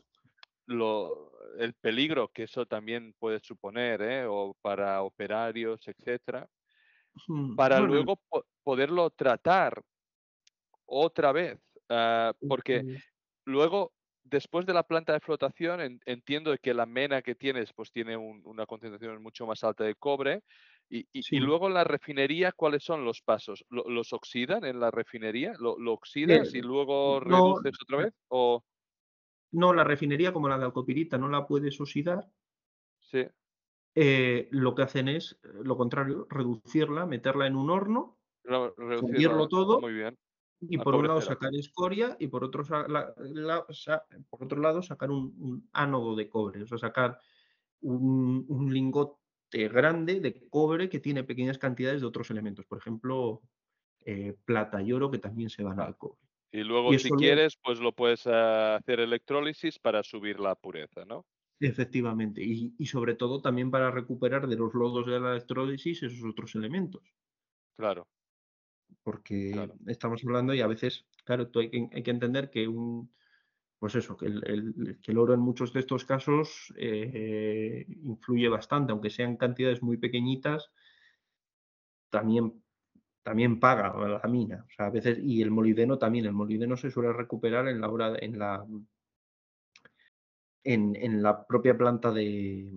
lo el peligro que eso también puede suponer, ¿eh? O para operarios, etcétera, Mm, para bueno, luego po poderlo tratar otra vez, ah, porque pues, luego, después de la planta de flotación, en entiendo de que la mena que tienes, pues tiene un una concentración mucho más alta de cobre, y y y sí. luego en la refinería, ¿cuáles son los pasos? ¿Lo los oxidan en la refinería? ¿Lo lo Eh, oxidas y luego no, reduces otra vez? O no, la refinería, como la de Alcopirita, no la puedes oxidar, sí, eh, lo que hacen es, eh, lo contrario, reducirla, meterla en un horno, re fundirlo reducirlo, todo muy bien, y a por un cobre lado cero. sacar escoria y por otro, sa la la sa por otro lado sacar un un ánodo de cobre, o sea, sacar un un lingote grande de cobre que tiene pequeñas cantidades de otros elementos, por ejemplo, eh, plata y oro que también se van Claro. al cobre. Y luego, Y si eso luego... quieres, pues lo puedes, ah, hacer electrólisis para subir la pureza, ¿no? Efectivamente, y y sobre todo también para recuperar de los lodos de la electrólisis esos otros elementos, Claro, porque claro. estamos hablando y a veces, claro, tú hay que hay que entender que un pues eso, que el el que el oro en muchos de estos casos, eh, influye bastante, aunque sean cantidades muy pequeñitas, también también paga a la mina. O sea, a veces y el molibdeno también, el molibdeno se suele recuperar en la hora de- en la en en la propia planta de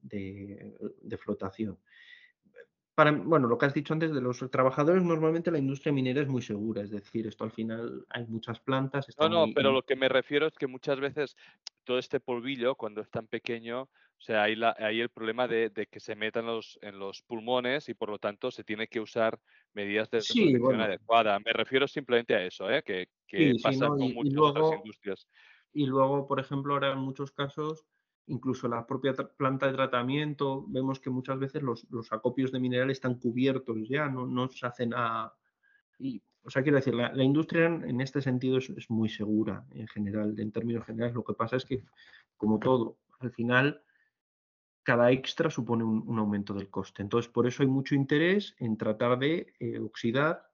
de de flotación. Para bueno, lo que has dicho antes de los trabajadores, normalmente la industria minera es muy segura, es decir, esto al final hay muchas plantas, está No, no, muy pero in lo que me refiero es que muchas veces todo este polvillo, cuando es tan pequeño, o sea, hay la hay el problema de de que se meta en los en los pulmones y, por lo tanto, se tiene que usar medidas de sí, protección bueno, adecuada. Me refiero simplemente a eso, ¿eh? Que que sí, sí, pasa ¿no? con Y y muchas otras luego industrias. y luego, por ejemplo, ahora en muchos casos, incluso la propia tra planta de tratamiento, vemos que muchas veces los los acopios de mineral están cubiertos ya, no no se hacen a y, o sea, quiero decir, la la industria en en este sentido es es muy segura en general, en términos generales. Lo que pasa es que, como todo, al final cada extra supone un un aumento del coste. Entonces, por eso hay mucho interés en tratar de, eh, oxidar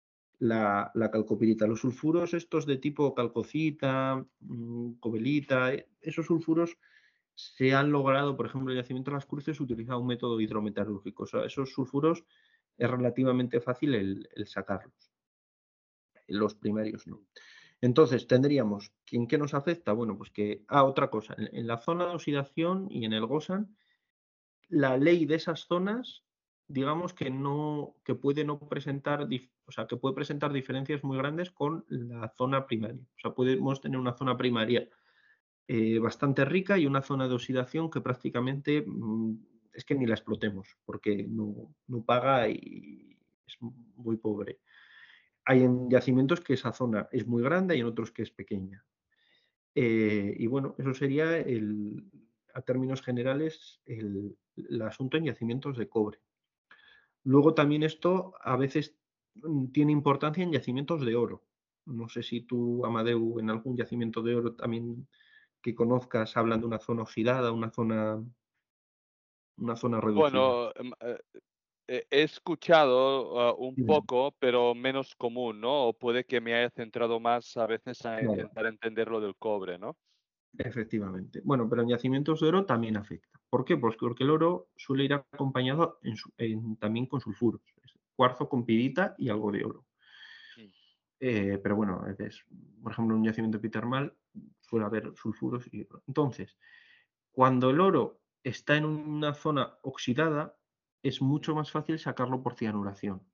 la la calcopirita. Los sulfuros estos de tipo calcocita, mm, cobelita, eh, esos sulfuros se han logrado, por ejemplo, en el yacimiento de Las Cruces utiliza un método hidrometalúrgico. O sea, esos sulfuros es relativamente fácil el el sacarlos, los primarios no. Mm. Entonces, tendríamos, ¿en qué nos afecta? Bueno, pues que ah, otra cosa, en en la zona de oxidación y en el Gosan la ley de esas zonas, digamos que no que puede no presentar dif o sea, que puede presentar diferencias muy grandes con la zona primaria. O sea, podemos tener una zona primaria, eh, bastante rica y una zona de oxidación que prácticamente, mm, es que ni la explotemos, porque no no paga y es muy pobre. Hay en yacimientos que esa zona es muy grande y en otros que es pequeña. Eh, y bueno, eso sería el a términos generales, el el asunto en yacimientos de cobre. Luego también esto a veces, mm, tiene importancia en yacimientos de oro. No sé si tú, Amadeu, en algún yacimiento de oro también que conozcas hablan de una zona oxidada, una zona una zona reducida. Bueno, em, eh, he he escuchado, ah, un Dime. poco, pero menos común, ¿no? O puede que me haya centrado más a veces a Claro, intentar entender lo del cobre, ¿no? efectivamente. Bueno, pero en yacimientos de oro también afecta. ¿Por qué? Pues porque el oro suele ir acompañado en su- en- también con sulfuros. Es cuarzo con pirita y algo de oro. Mm, Eh, pero bueno, a veces, por ejemplo, en un yacimiento epitermal suele haber sulfuros y oro. Entonces, cuando el oro está en una zona oxidada, es mm, mucho más fácil sacarlo por cianuración.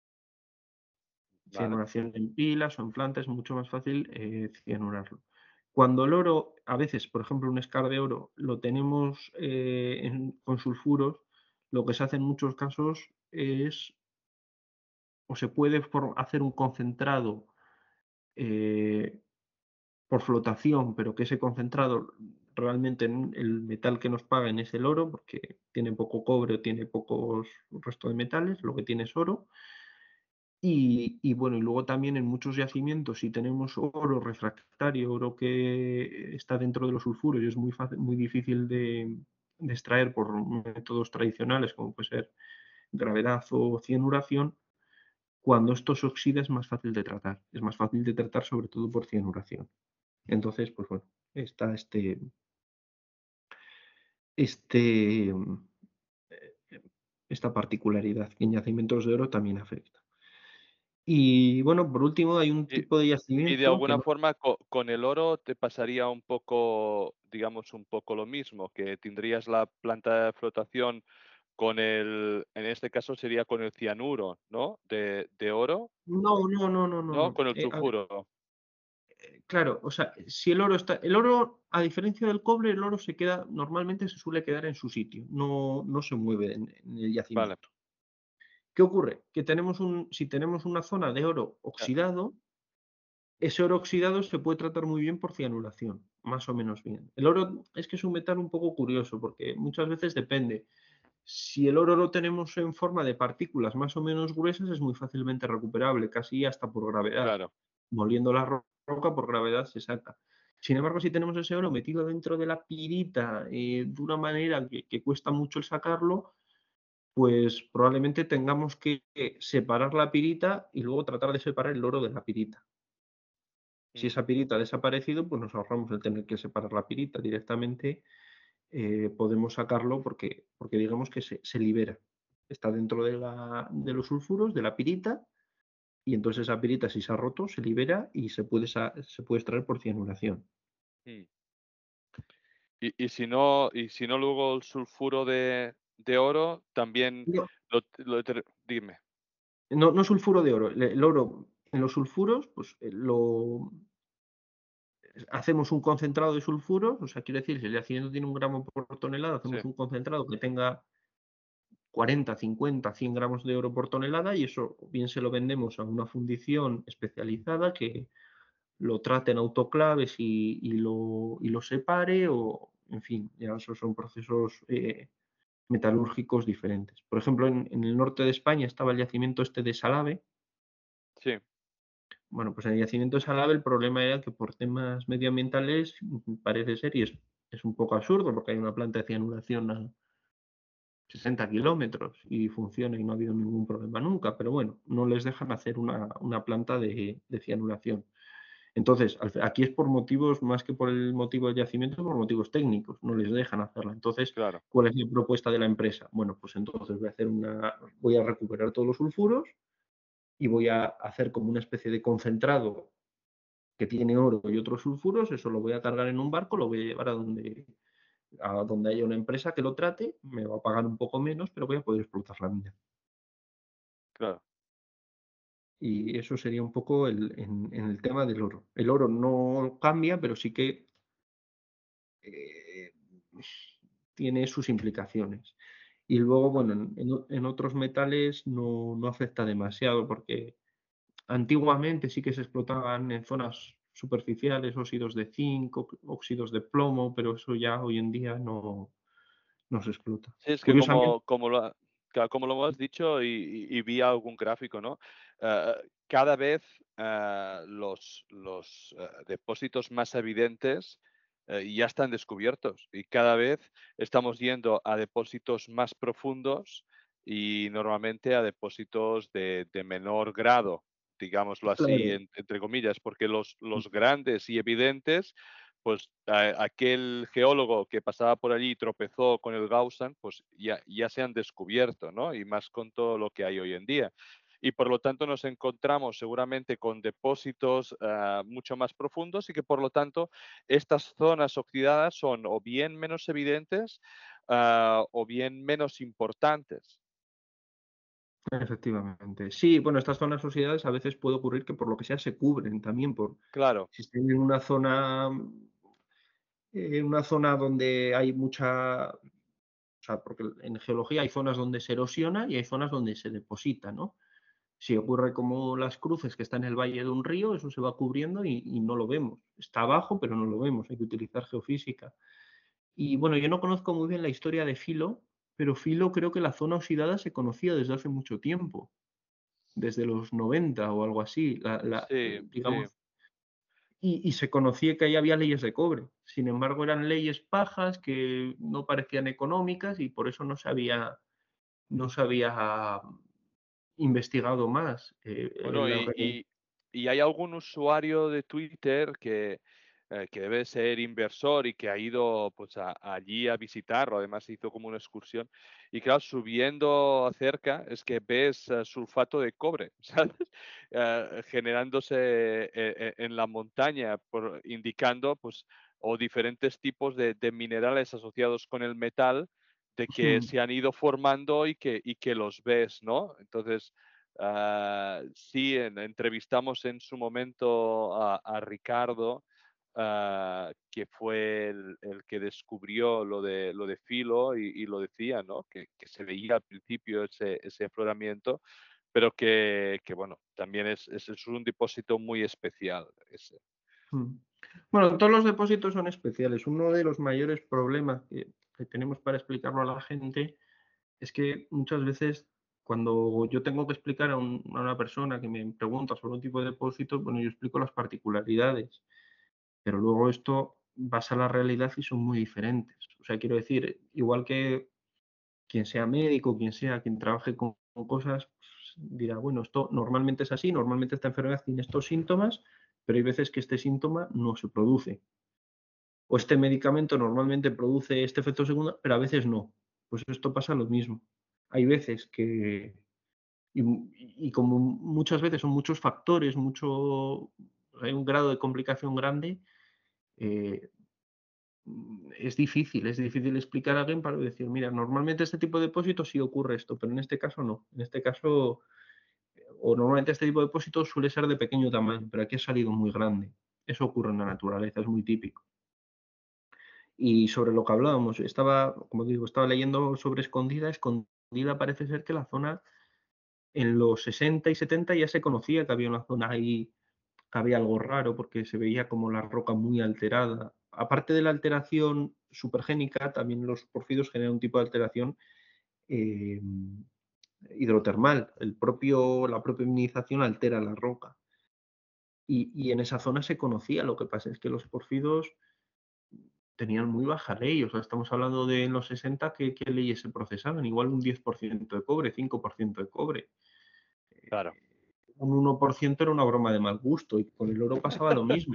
vale, Cianuración en pilas o en plantas es mucho más fácil, eh, cianurarlo. Cuando el oro, a veces, por ejemplo, un scar de oro, lo tenemos, eh, en con sulfuros, lo que se hace en muchos casos es, o se puede for hacer un concentrado, eh, por flotación, pero que ese concentrado realmente en el metal que nos pagan es el oro, porque tiene poco cobre o tiene pocos resto de metales, lo que tiene es oro. Y y bueno, y luego también en muchos yacimientos, si tenemos oro refractario, oro que está dentro de los sulfuros y es muy fácil muy difícil de de extraer por métodos tradicionales, como puede ser gravedad o cianuración, cuando esto se oxida es más fácil de tratar. Es más fácil de tratar, sobre todo por cianuración. Entonces, pues bueno, está este este, mm, eh, esta particularidad que en yacimientos de oro también afecta. Y bueno, por último, hay un y tipo de y de yacimiento que alguna no. forma co con el oro te pasaría un poco, digamos, un poco lo mismo, que tendrías la planta de flotación con el en este caso sería con el cianuro, ¿no? De de oro, No, no, no, no, no, ¿no? no. Con el Eh, a ver, sulfuro. eh, claro, o sea, si el oro está el oro, a diferencia del cobre, el oro se queda normalmente se suele quedar en su sitio, no no se mueve en en el Vale, yacimiento. ¿Qué ocurre? Que tenemos un si tenemos una zona de oro ya, oxidado, ese oro oxidado se puede tratar muy bien por cianuración, más o menos bien. El oro es que es un metal un poco curioso, porque muchas veces depende. Si el oro lo tenemos en forma de partículas más o menos gruesas, es muy fácilmente recuperable, casi hasta por gravedad. claro. Moliendo la ro- roca por gravedad se saca. Sin embargo, si tenemos ese oro metido dentro de la pirita, eh, de una manera que, que cuesta mucho el sacarlo, pues probablemente tengamos que separar la pirita y luego tratar de separar el oro de la pirita. Si Mm, esa pirita ha desaparecido, pues nos ahorramos el tener que separar la pirita directamente, eh, podemos sacarlo porque, porque digamos que se, se libera. Está dentro de, la, de los sulfuros, de la pirita, y entonces esa pirita, si se ha roto, se libera y se puede, sa- se puede extraer por cianuración. mm. Y y si no y si no luego el sulfuro de de oro también No, lo lo ter dime. no, no sulfuro de oro. El, el oro en los sulfuros, pues eh, lo hacemos un concentrado de sulfuros, o sea, quiere decir, si el yacimiento tiene un gramo por tonelada, Sí, hacemos un concentrado que tenga cuarenta, cincuenta, cien gramos de oro por tonelada y eso bien se lo vendemos a una fundición especializada que lo trate en autoclaves y, y lo, y lo separe o, en fin, ya esos son procesos eh, metalúrgicos diferentes. Por ejemplo, en, en el norte de España estaba el yacimiento este de Salave. sí, Bueno, pues en el yacimiento de Salave el problema era que por temas medioambientales mm, parece ser, y es, es un poco absurdo porque hay una planta de cianuración a sesenta kilómetros y funciona y no ha habido ningún problema nunca, pero bueno, no les dejan hacer una, una planta de, de cianuración. Entonces, al fi- aquí es por motivos, más que por el motivo del yacimiento, por motivos técnicos, no les dejan hacerla. Entonces, claro. ¿cuál es la propuesta de la empresa? Bueno, pues entonces voy a hacer una, voy a recuperar todos los sulfuros y voy a hacer como una especie de concentrado que tiene oro y otros sulfuros, eso lo voy a cargar en un barco, lo voy a llevar a donde, a donde haya una empresa que lo trate, me va a pagar un poco menos, pero voy a poder explotar la mina. Claro. Y eso sería un poco el, en, en el tema del oro. El oro no cambia, pero sí que eh, tiene sus implicaciones. Y luego, bueno, Vale. en, en o- en otros metales no, no afecta demasiado porque antiguamente sí que se explotaban en zonas superficiales óxidos de zinc, ó- óxidos de plomo, pero eso ya hoy en día no, no se explota. Sí, es que Curiosamente, como como lo ha claro, como lo has dicho y y y vi algún gráfico, ¿no? Eh, cada vez, ah, los los, eh, depósitos más evidentes eh, y ya están descubiertos. Y cada vez estamos yendo a depósitos más profundos y normalmente a depósitos de, de menor grado, digámoslo así, Claro. en- entre comillas, porque los, los grandes y evidentes, pues a- aquel geólogo que pasaba por allí y tropezó con el Gauss, pues ya, ya se han descubierto, ¿no? Y más con todo lo que hay hoy en día. Y por lo tanto nos encontramos seguramente con depósitos ah, mucho más profundos y que por lo tanto estas zonas oxidadas son o bien menos evidentes ah, o bien menos importantes. Efectivamente. Sí, bueno, estas zonas sociedades a veces puede ocurrir que por lo que sea se cubren también por Claro, si están en una zona, eh, en una zona donde hay mucha, o sea, porque en geología hay zonas donde se erosiona y hay zonas donde se deposita, ¿no? Si ocurre como las cruces que está en el valle de un río, eso se va cubriendo y, y no lo vemos. Está abajo, pero no lo vemos. Hay que utilizar geofísica. Y bueno, yo no conozco muy bien la historia de Filo, pero Filo creo que la zona oxidada se conocía desde hace mucho tiempo, desde los noventa o algo así. La, la, sí, sí. digamos, y, y se conocía que ahí había leyes de cobre. Sin embargo, eran leyes pajas que no parecían económicas y por eso no se había, no se había investigado más. Eh, eh, Bueno, la y, organi- y- y hay algún usuario de Twitter que, eh, que debe ser inversor y que ha ido pues a- allí a visitarlo, además hizo como una excursión. Y claro, subiendo cerca es que ves eh, sulfato de cobre, ¿sabes? Eh, generándose eh, eh, en la montaña, por, indicando pues o diferentes tipos de, de minerales asociados con el metal de que se han ido formando y que, y que los ves, ¿no? Entonces, Ah, sí, en- entrevistamos en su momento a, a Ricardo, ah, que fue el, el que descubrió lo de, lo de Filo y, y lo decía, ¿no? Que, que se veía al principio ese, ese afloramiento, pero que, que, bueno, también es, es, es un depósito muy especial. Ese. Mm. Bueno, todos los depósitos son especiales. Uno de los mayores problemas que, que tenemos para explicarlo a la gente es que muchas veces cuando yo tengo que explicar a, un- a una persona que me pregunta sobre un tipo de depósito, bueno, yo explico las particularidades, pero luego esto vas a la realidad y son muy diferentes. O sea, quiero decir, igual que quien sea médico, quien sea, quien trabaje con, con cosas, pues, dirá, bueno, esto normalmente es así, normalmente esta enfermedad tiene estos síntomas, pero hay veces que este síntoma no se produce. O este medicamento normalmente produce este efecto secundario, pero a veces no. Pues esto pasa lo mismo. Hay veces que, y, y como muchas veces son muchos factores, mucho, hay un grado de complicación grande, eh, es difícil, es difícil explicar a alguien para decir, mira, normalmente este tipo de depósitos sí ocurre esto, pero en este caso no. En este caso, o normalmente este tipo de depósito suele ser de pequeño tamaño, pero aquí ha salido muy grande. Eso ocurre en la naturaleza, es muy típico. Y sobre lo que hablábamos, estaba, como digo, estaba leyendo sobre Escondida. Escondida parece ser que la zona en los sesenta y setenta ya se conocía que había una zona ahí, que había algo raro porque se veía como la roca muy alterada. Aparte de la alteración supergénica, también los porfidos generan un tipo de alteración eh, hidrotermal. El propio, la propia mineralización altera la roca. Y, y en esa zona se conocía. Lo que pasa es que los porfidos tenían muy baja ley, o sea, estamos hablando de en los sesenta, ¿qué, qué leyes se procesaban? Igual un diez por ciento de cobre, cinco por ciento de cobre. Claro. Un uno por ciento era una broma de mal gusto y con el oro pasaba lo mismo.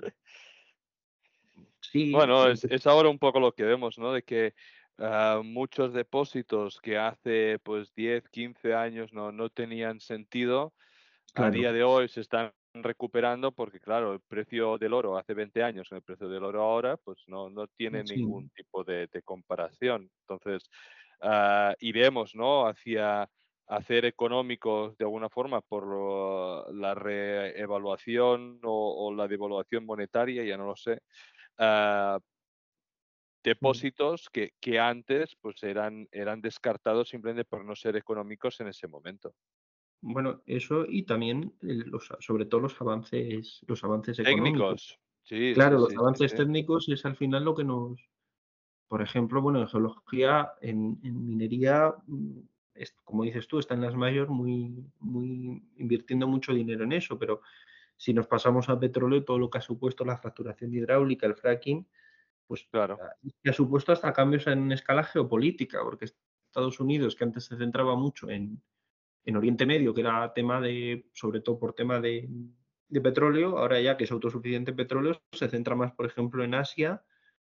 Sí, Bueno, y es, es ahora un poco lo que vemos, ¿no? De que ah, muchos depósitos que hace pues diez, quince años no, no tenían sentido, a claro, día de hoy se están recuperando porque, claro, el precio del oro hace veinte años con el precio del oro ahora, pues no, no tiene ningún sí, tipo de, de comparación. Entonces, ah, iremos, ¿no? Hacia hacer económicos de alguna forma por lo- la reevaluación o, o la devaluación monetaria, ya no lo sé. ah, mm. Depósitos que, que antes pues eran, eran descartados simplemente por no ser económicos en ese momento. Bueno, eso y también el- los, sobre todo los avances, los avances económicos. Técnicos. Sí, Claro, sí, los sí, sí, avances sí. técnicos es al final lo que nos, por ejemplo, bueno, en geología, en, en minería, mm, es- como dices tú, está en las mayores muy, muy invirtiendo mucho dinero en eso, pero si nos pasamos a petróleo, todo lo que ha supuesto la fracturación hidráulica, el fracking, pues, claro. ah, que ha supuesto hasta cambios en escala geopolítica, porque Estados Unidos, que antes se centraba mucho en en Oriente Medio, que era tema de, sobre todo por tema de, de petróleo, ahora ya que es autosuficiente en petróleo, se centra más, por ejemplo, en Asia,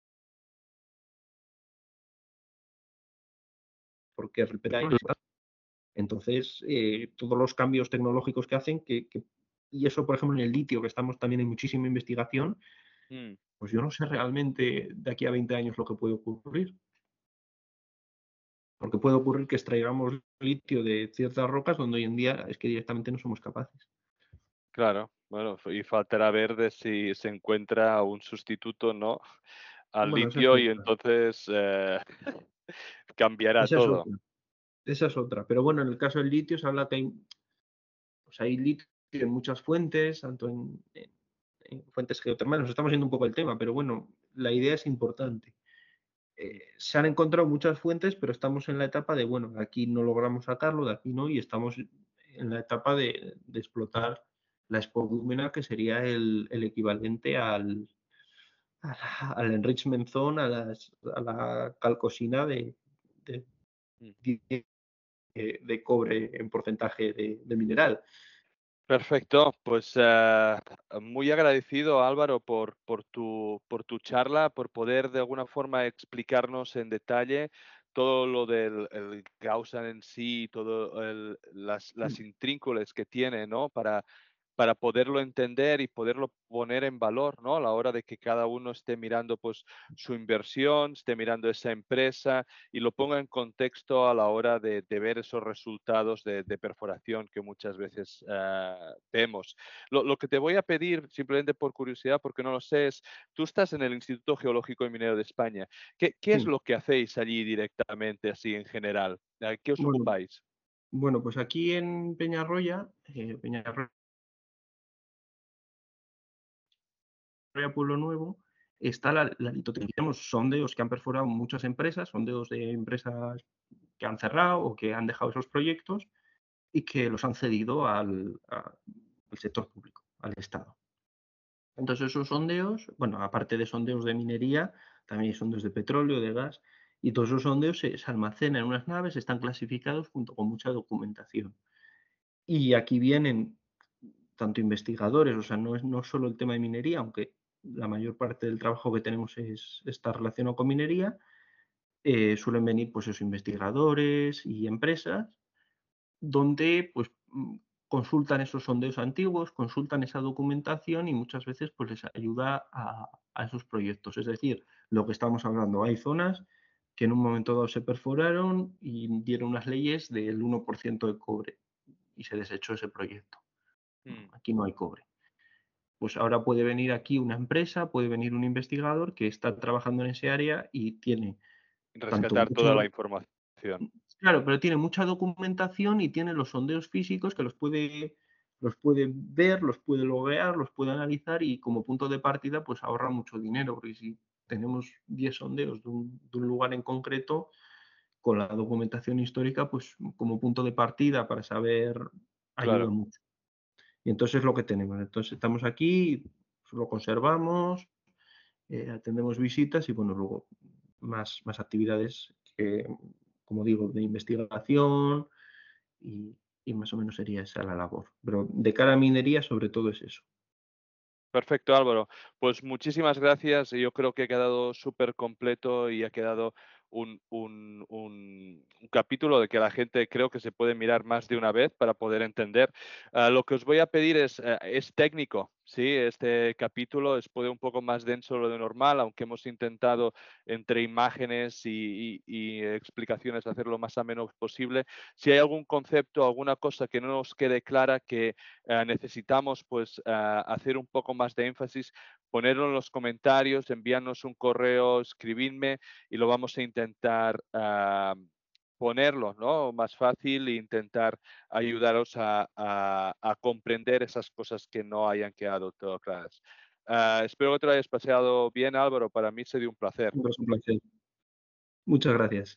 porque el petróleo. Entonces, eh, todos los cambios tecnológicos que hacen, que, que- y eso, por ejemplo, en el litio, que estamos también en muchísima investigación, Mm, pues yo no sé realmente de aquí a veinte años lo que puede ocurrir, porque puede ocurrir que extraigamos litio de ciertas rocas donde hoy en día es que directamente no somos capaces. claro, bueno, y faltará ver de si se encuentra un sustituto, ¿no?, al Bueno, esa es litio y otra. entonces, eh, cambiará Esa es todo. otra. Esa es otra. Pero bueno, en el caso del litio se habla que hay, pues hay litio en muchas fuentes, tanto en, en- en fuentes geotermales. Nos estamos yendo un poco el tema, pero bueno, la idea es importante. Eh, se han encontrado muchas fuentes, pero estamos en la etapa de, bueno, de aquí no logramos sacarlo, de aquí no, y estamos en la etapa de, de explotar la espodumena, que sería el, el equivalente al, a la- al enrichment zone, a, las- a la calcosina de, de, Mm. de- de cobre en porcentaje de, de mineral. Perfecto, pues, eh, muy agradecido, Álvaro, por por tu por tu charla, por poder de alguna forma explicarnos en detalle todo lo del el Gaussian en sí, todo el las las intrínculas que tiene, ¿no? Para para poderlo entender y poderlo poner en valor, ¿no? A la hora de que cada uno esté mirando, pues, su inversión, esté mirando esa empresa y lo ponga en contexto a la hora de, de ver esos resultados de, de perforación que muchas veces ah, vemos. Lo, lo que te voy a pedir, simplemente por curiosidad, porque no lo sé, es, tú estás en el Instituto Geológico y Minero de España. ¿Qué, qué es Sí. lo que hacéis allí directamente, así en general? ¿A ¿Qué os Bueno, ocupáis? bueno, pues aquí en Peñarroya, eh, Peñarroya, Pueblo Nuevo, está la, la litotecnia. Tenemos sondeos que han perforado muchas empresas, sondeos de empresas que han cerrado o que han dejado esos proyectos y que los han cedido al, a- al sector público, al Estado. Entonces esos sondeos, bueno, aparte de sondeos de minería, también hay sondeos de petróleo, de gas, y todos esos sondeos se, se almacenan en unas naves, están clasificados junto con mucha documentación. Y aquí vienen tanto investigadores, o sea, no es no solo el tema de minería, aunque la mayor parte del trabajo que tenemos es, está relacionado con minería, eh, suelen venir pues esos investigadores y empresas donde pues mm, consultan esos sondeos antiguos, consultan esa documentación y muchas veces pues les ayuda a, a esos proyectos. Es decir, lo que estamos hablando, hay zonas que en un momento dado se perforaron y dieron unas leyes del uno por ciento de cobre y se desechó ese proyecto. Mm, Aquí no hay cobre. Pues ahora puede venir aquí una empresa, puede venir un investigador que está trabajando en ese área y tiene tanto rescatar mucha toda la doc- información. claro, pero tiene mucha documentación y tiene los sondeos físicos que los puede, los puede ver, los puede loguear, los puede analizar y como punto de partida pues ahorra mucho dinero, porque si tenemos diez sondeos de un, de un lugar en concreto, con la documentación histórica, pues como punto de partida para saber ayuda Claro. mucho. Y entonces es lo que tenemos. Entonces estamos aquí, lo conservamos, eh, atendemos visitas y bueno, luego más, más actividades que, como digo, de investigación y, y más o menos sería esa la labor. Pero de cara a minería, sobre todo es eso. Perfecto, Álvaro. Pues muchísimas gracias. Yo creo que ha quedado súper completo y ha quedado un, un- un- un capítulo de que la gente creo que se puede mirar más de una vez para poder entender. Ah, lo que os voy a pedir es, eh, es técnico. Sí, este capítulo es puede un poco más denso de lo de normal, aunque hemos intentado entre imágenes y, y- y explicaciones hacerlo más ameno posible. Si hay algún concepto, alguna cosa que no nos quede clara, que eh, necesitamos pues eh, hacer un poco más de énfasis, ponerlo en los comentarios, enviarnos un correo, escribirme y lo vamos a intentar ah, ponerlo, ¿no? Más fácil e intentar ayudaros a, a- a comprender esas cosas que no hayan quedado todo claras. Ah, espero que te lo hayas paseado bien, Álvaro. Para mí sería un placer. Es un placer. Muchas gracias.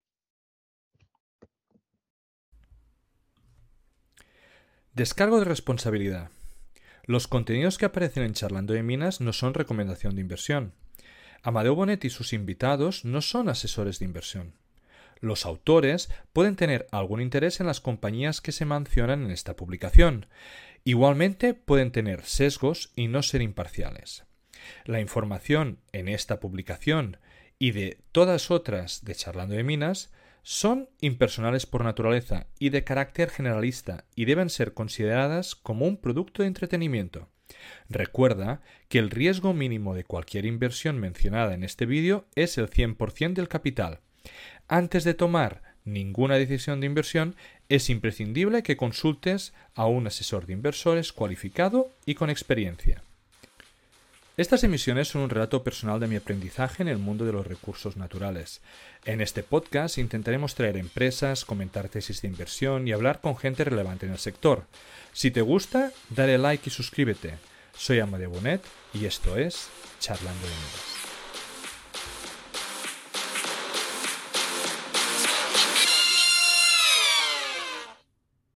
Descargo de responsabilidad. Los contenidos que aparecen en Charlando de Minas no son recomendación de inversión. Amadeo Bonet y sus invitados no son asesores de inversión. Los autores pueden tener algún interés en las compañías que se mencionan en esta publicación. Igualmente pueden tener sesgos y no ser imparciales. La información en esta publicación y de todas otras de Charlando de Minas son impersonales por naturaleza y de carácter generalista y deben ser consideradas como un producto de entretenimiento. Recuerda que el riesgo mínimo de cualquier inversión mencionada en este vídeo es el cien por ciento del capital. Antes de tomar ninguna decisión de inversión, es imprescindible que consultes a un asesor de inversores cualificado y con experiencia. Estas emisiones son un relato personal de mi aprendizaje en el mundo de los recursos naturales. En este podcast intentaremos traer empresas, comentar tesis de inversión y hablar con gente relevante en el sector. Si te gusta, dale like y suscríbete. Soy Amadeo Bonet y esto es Charlando de Minas.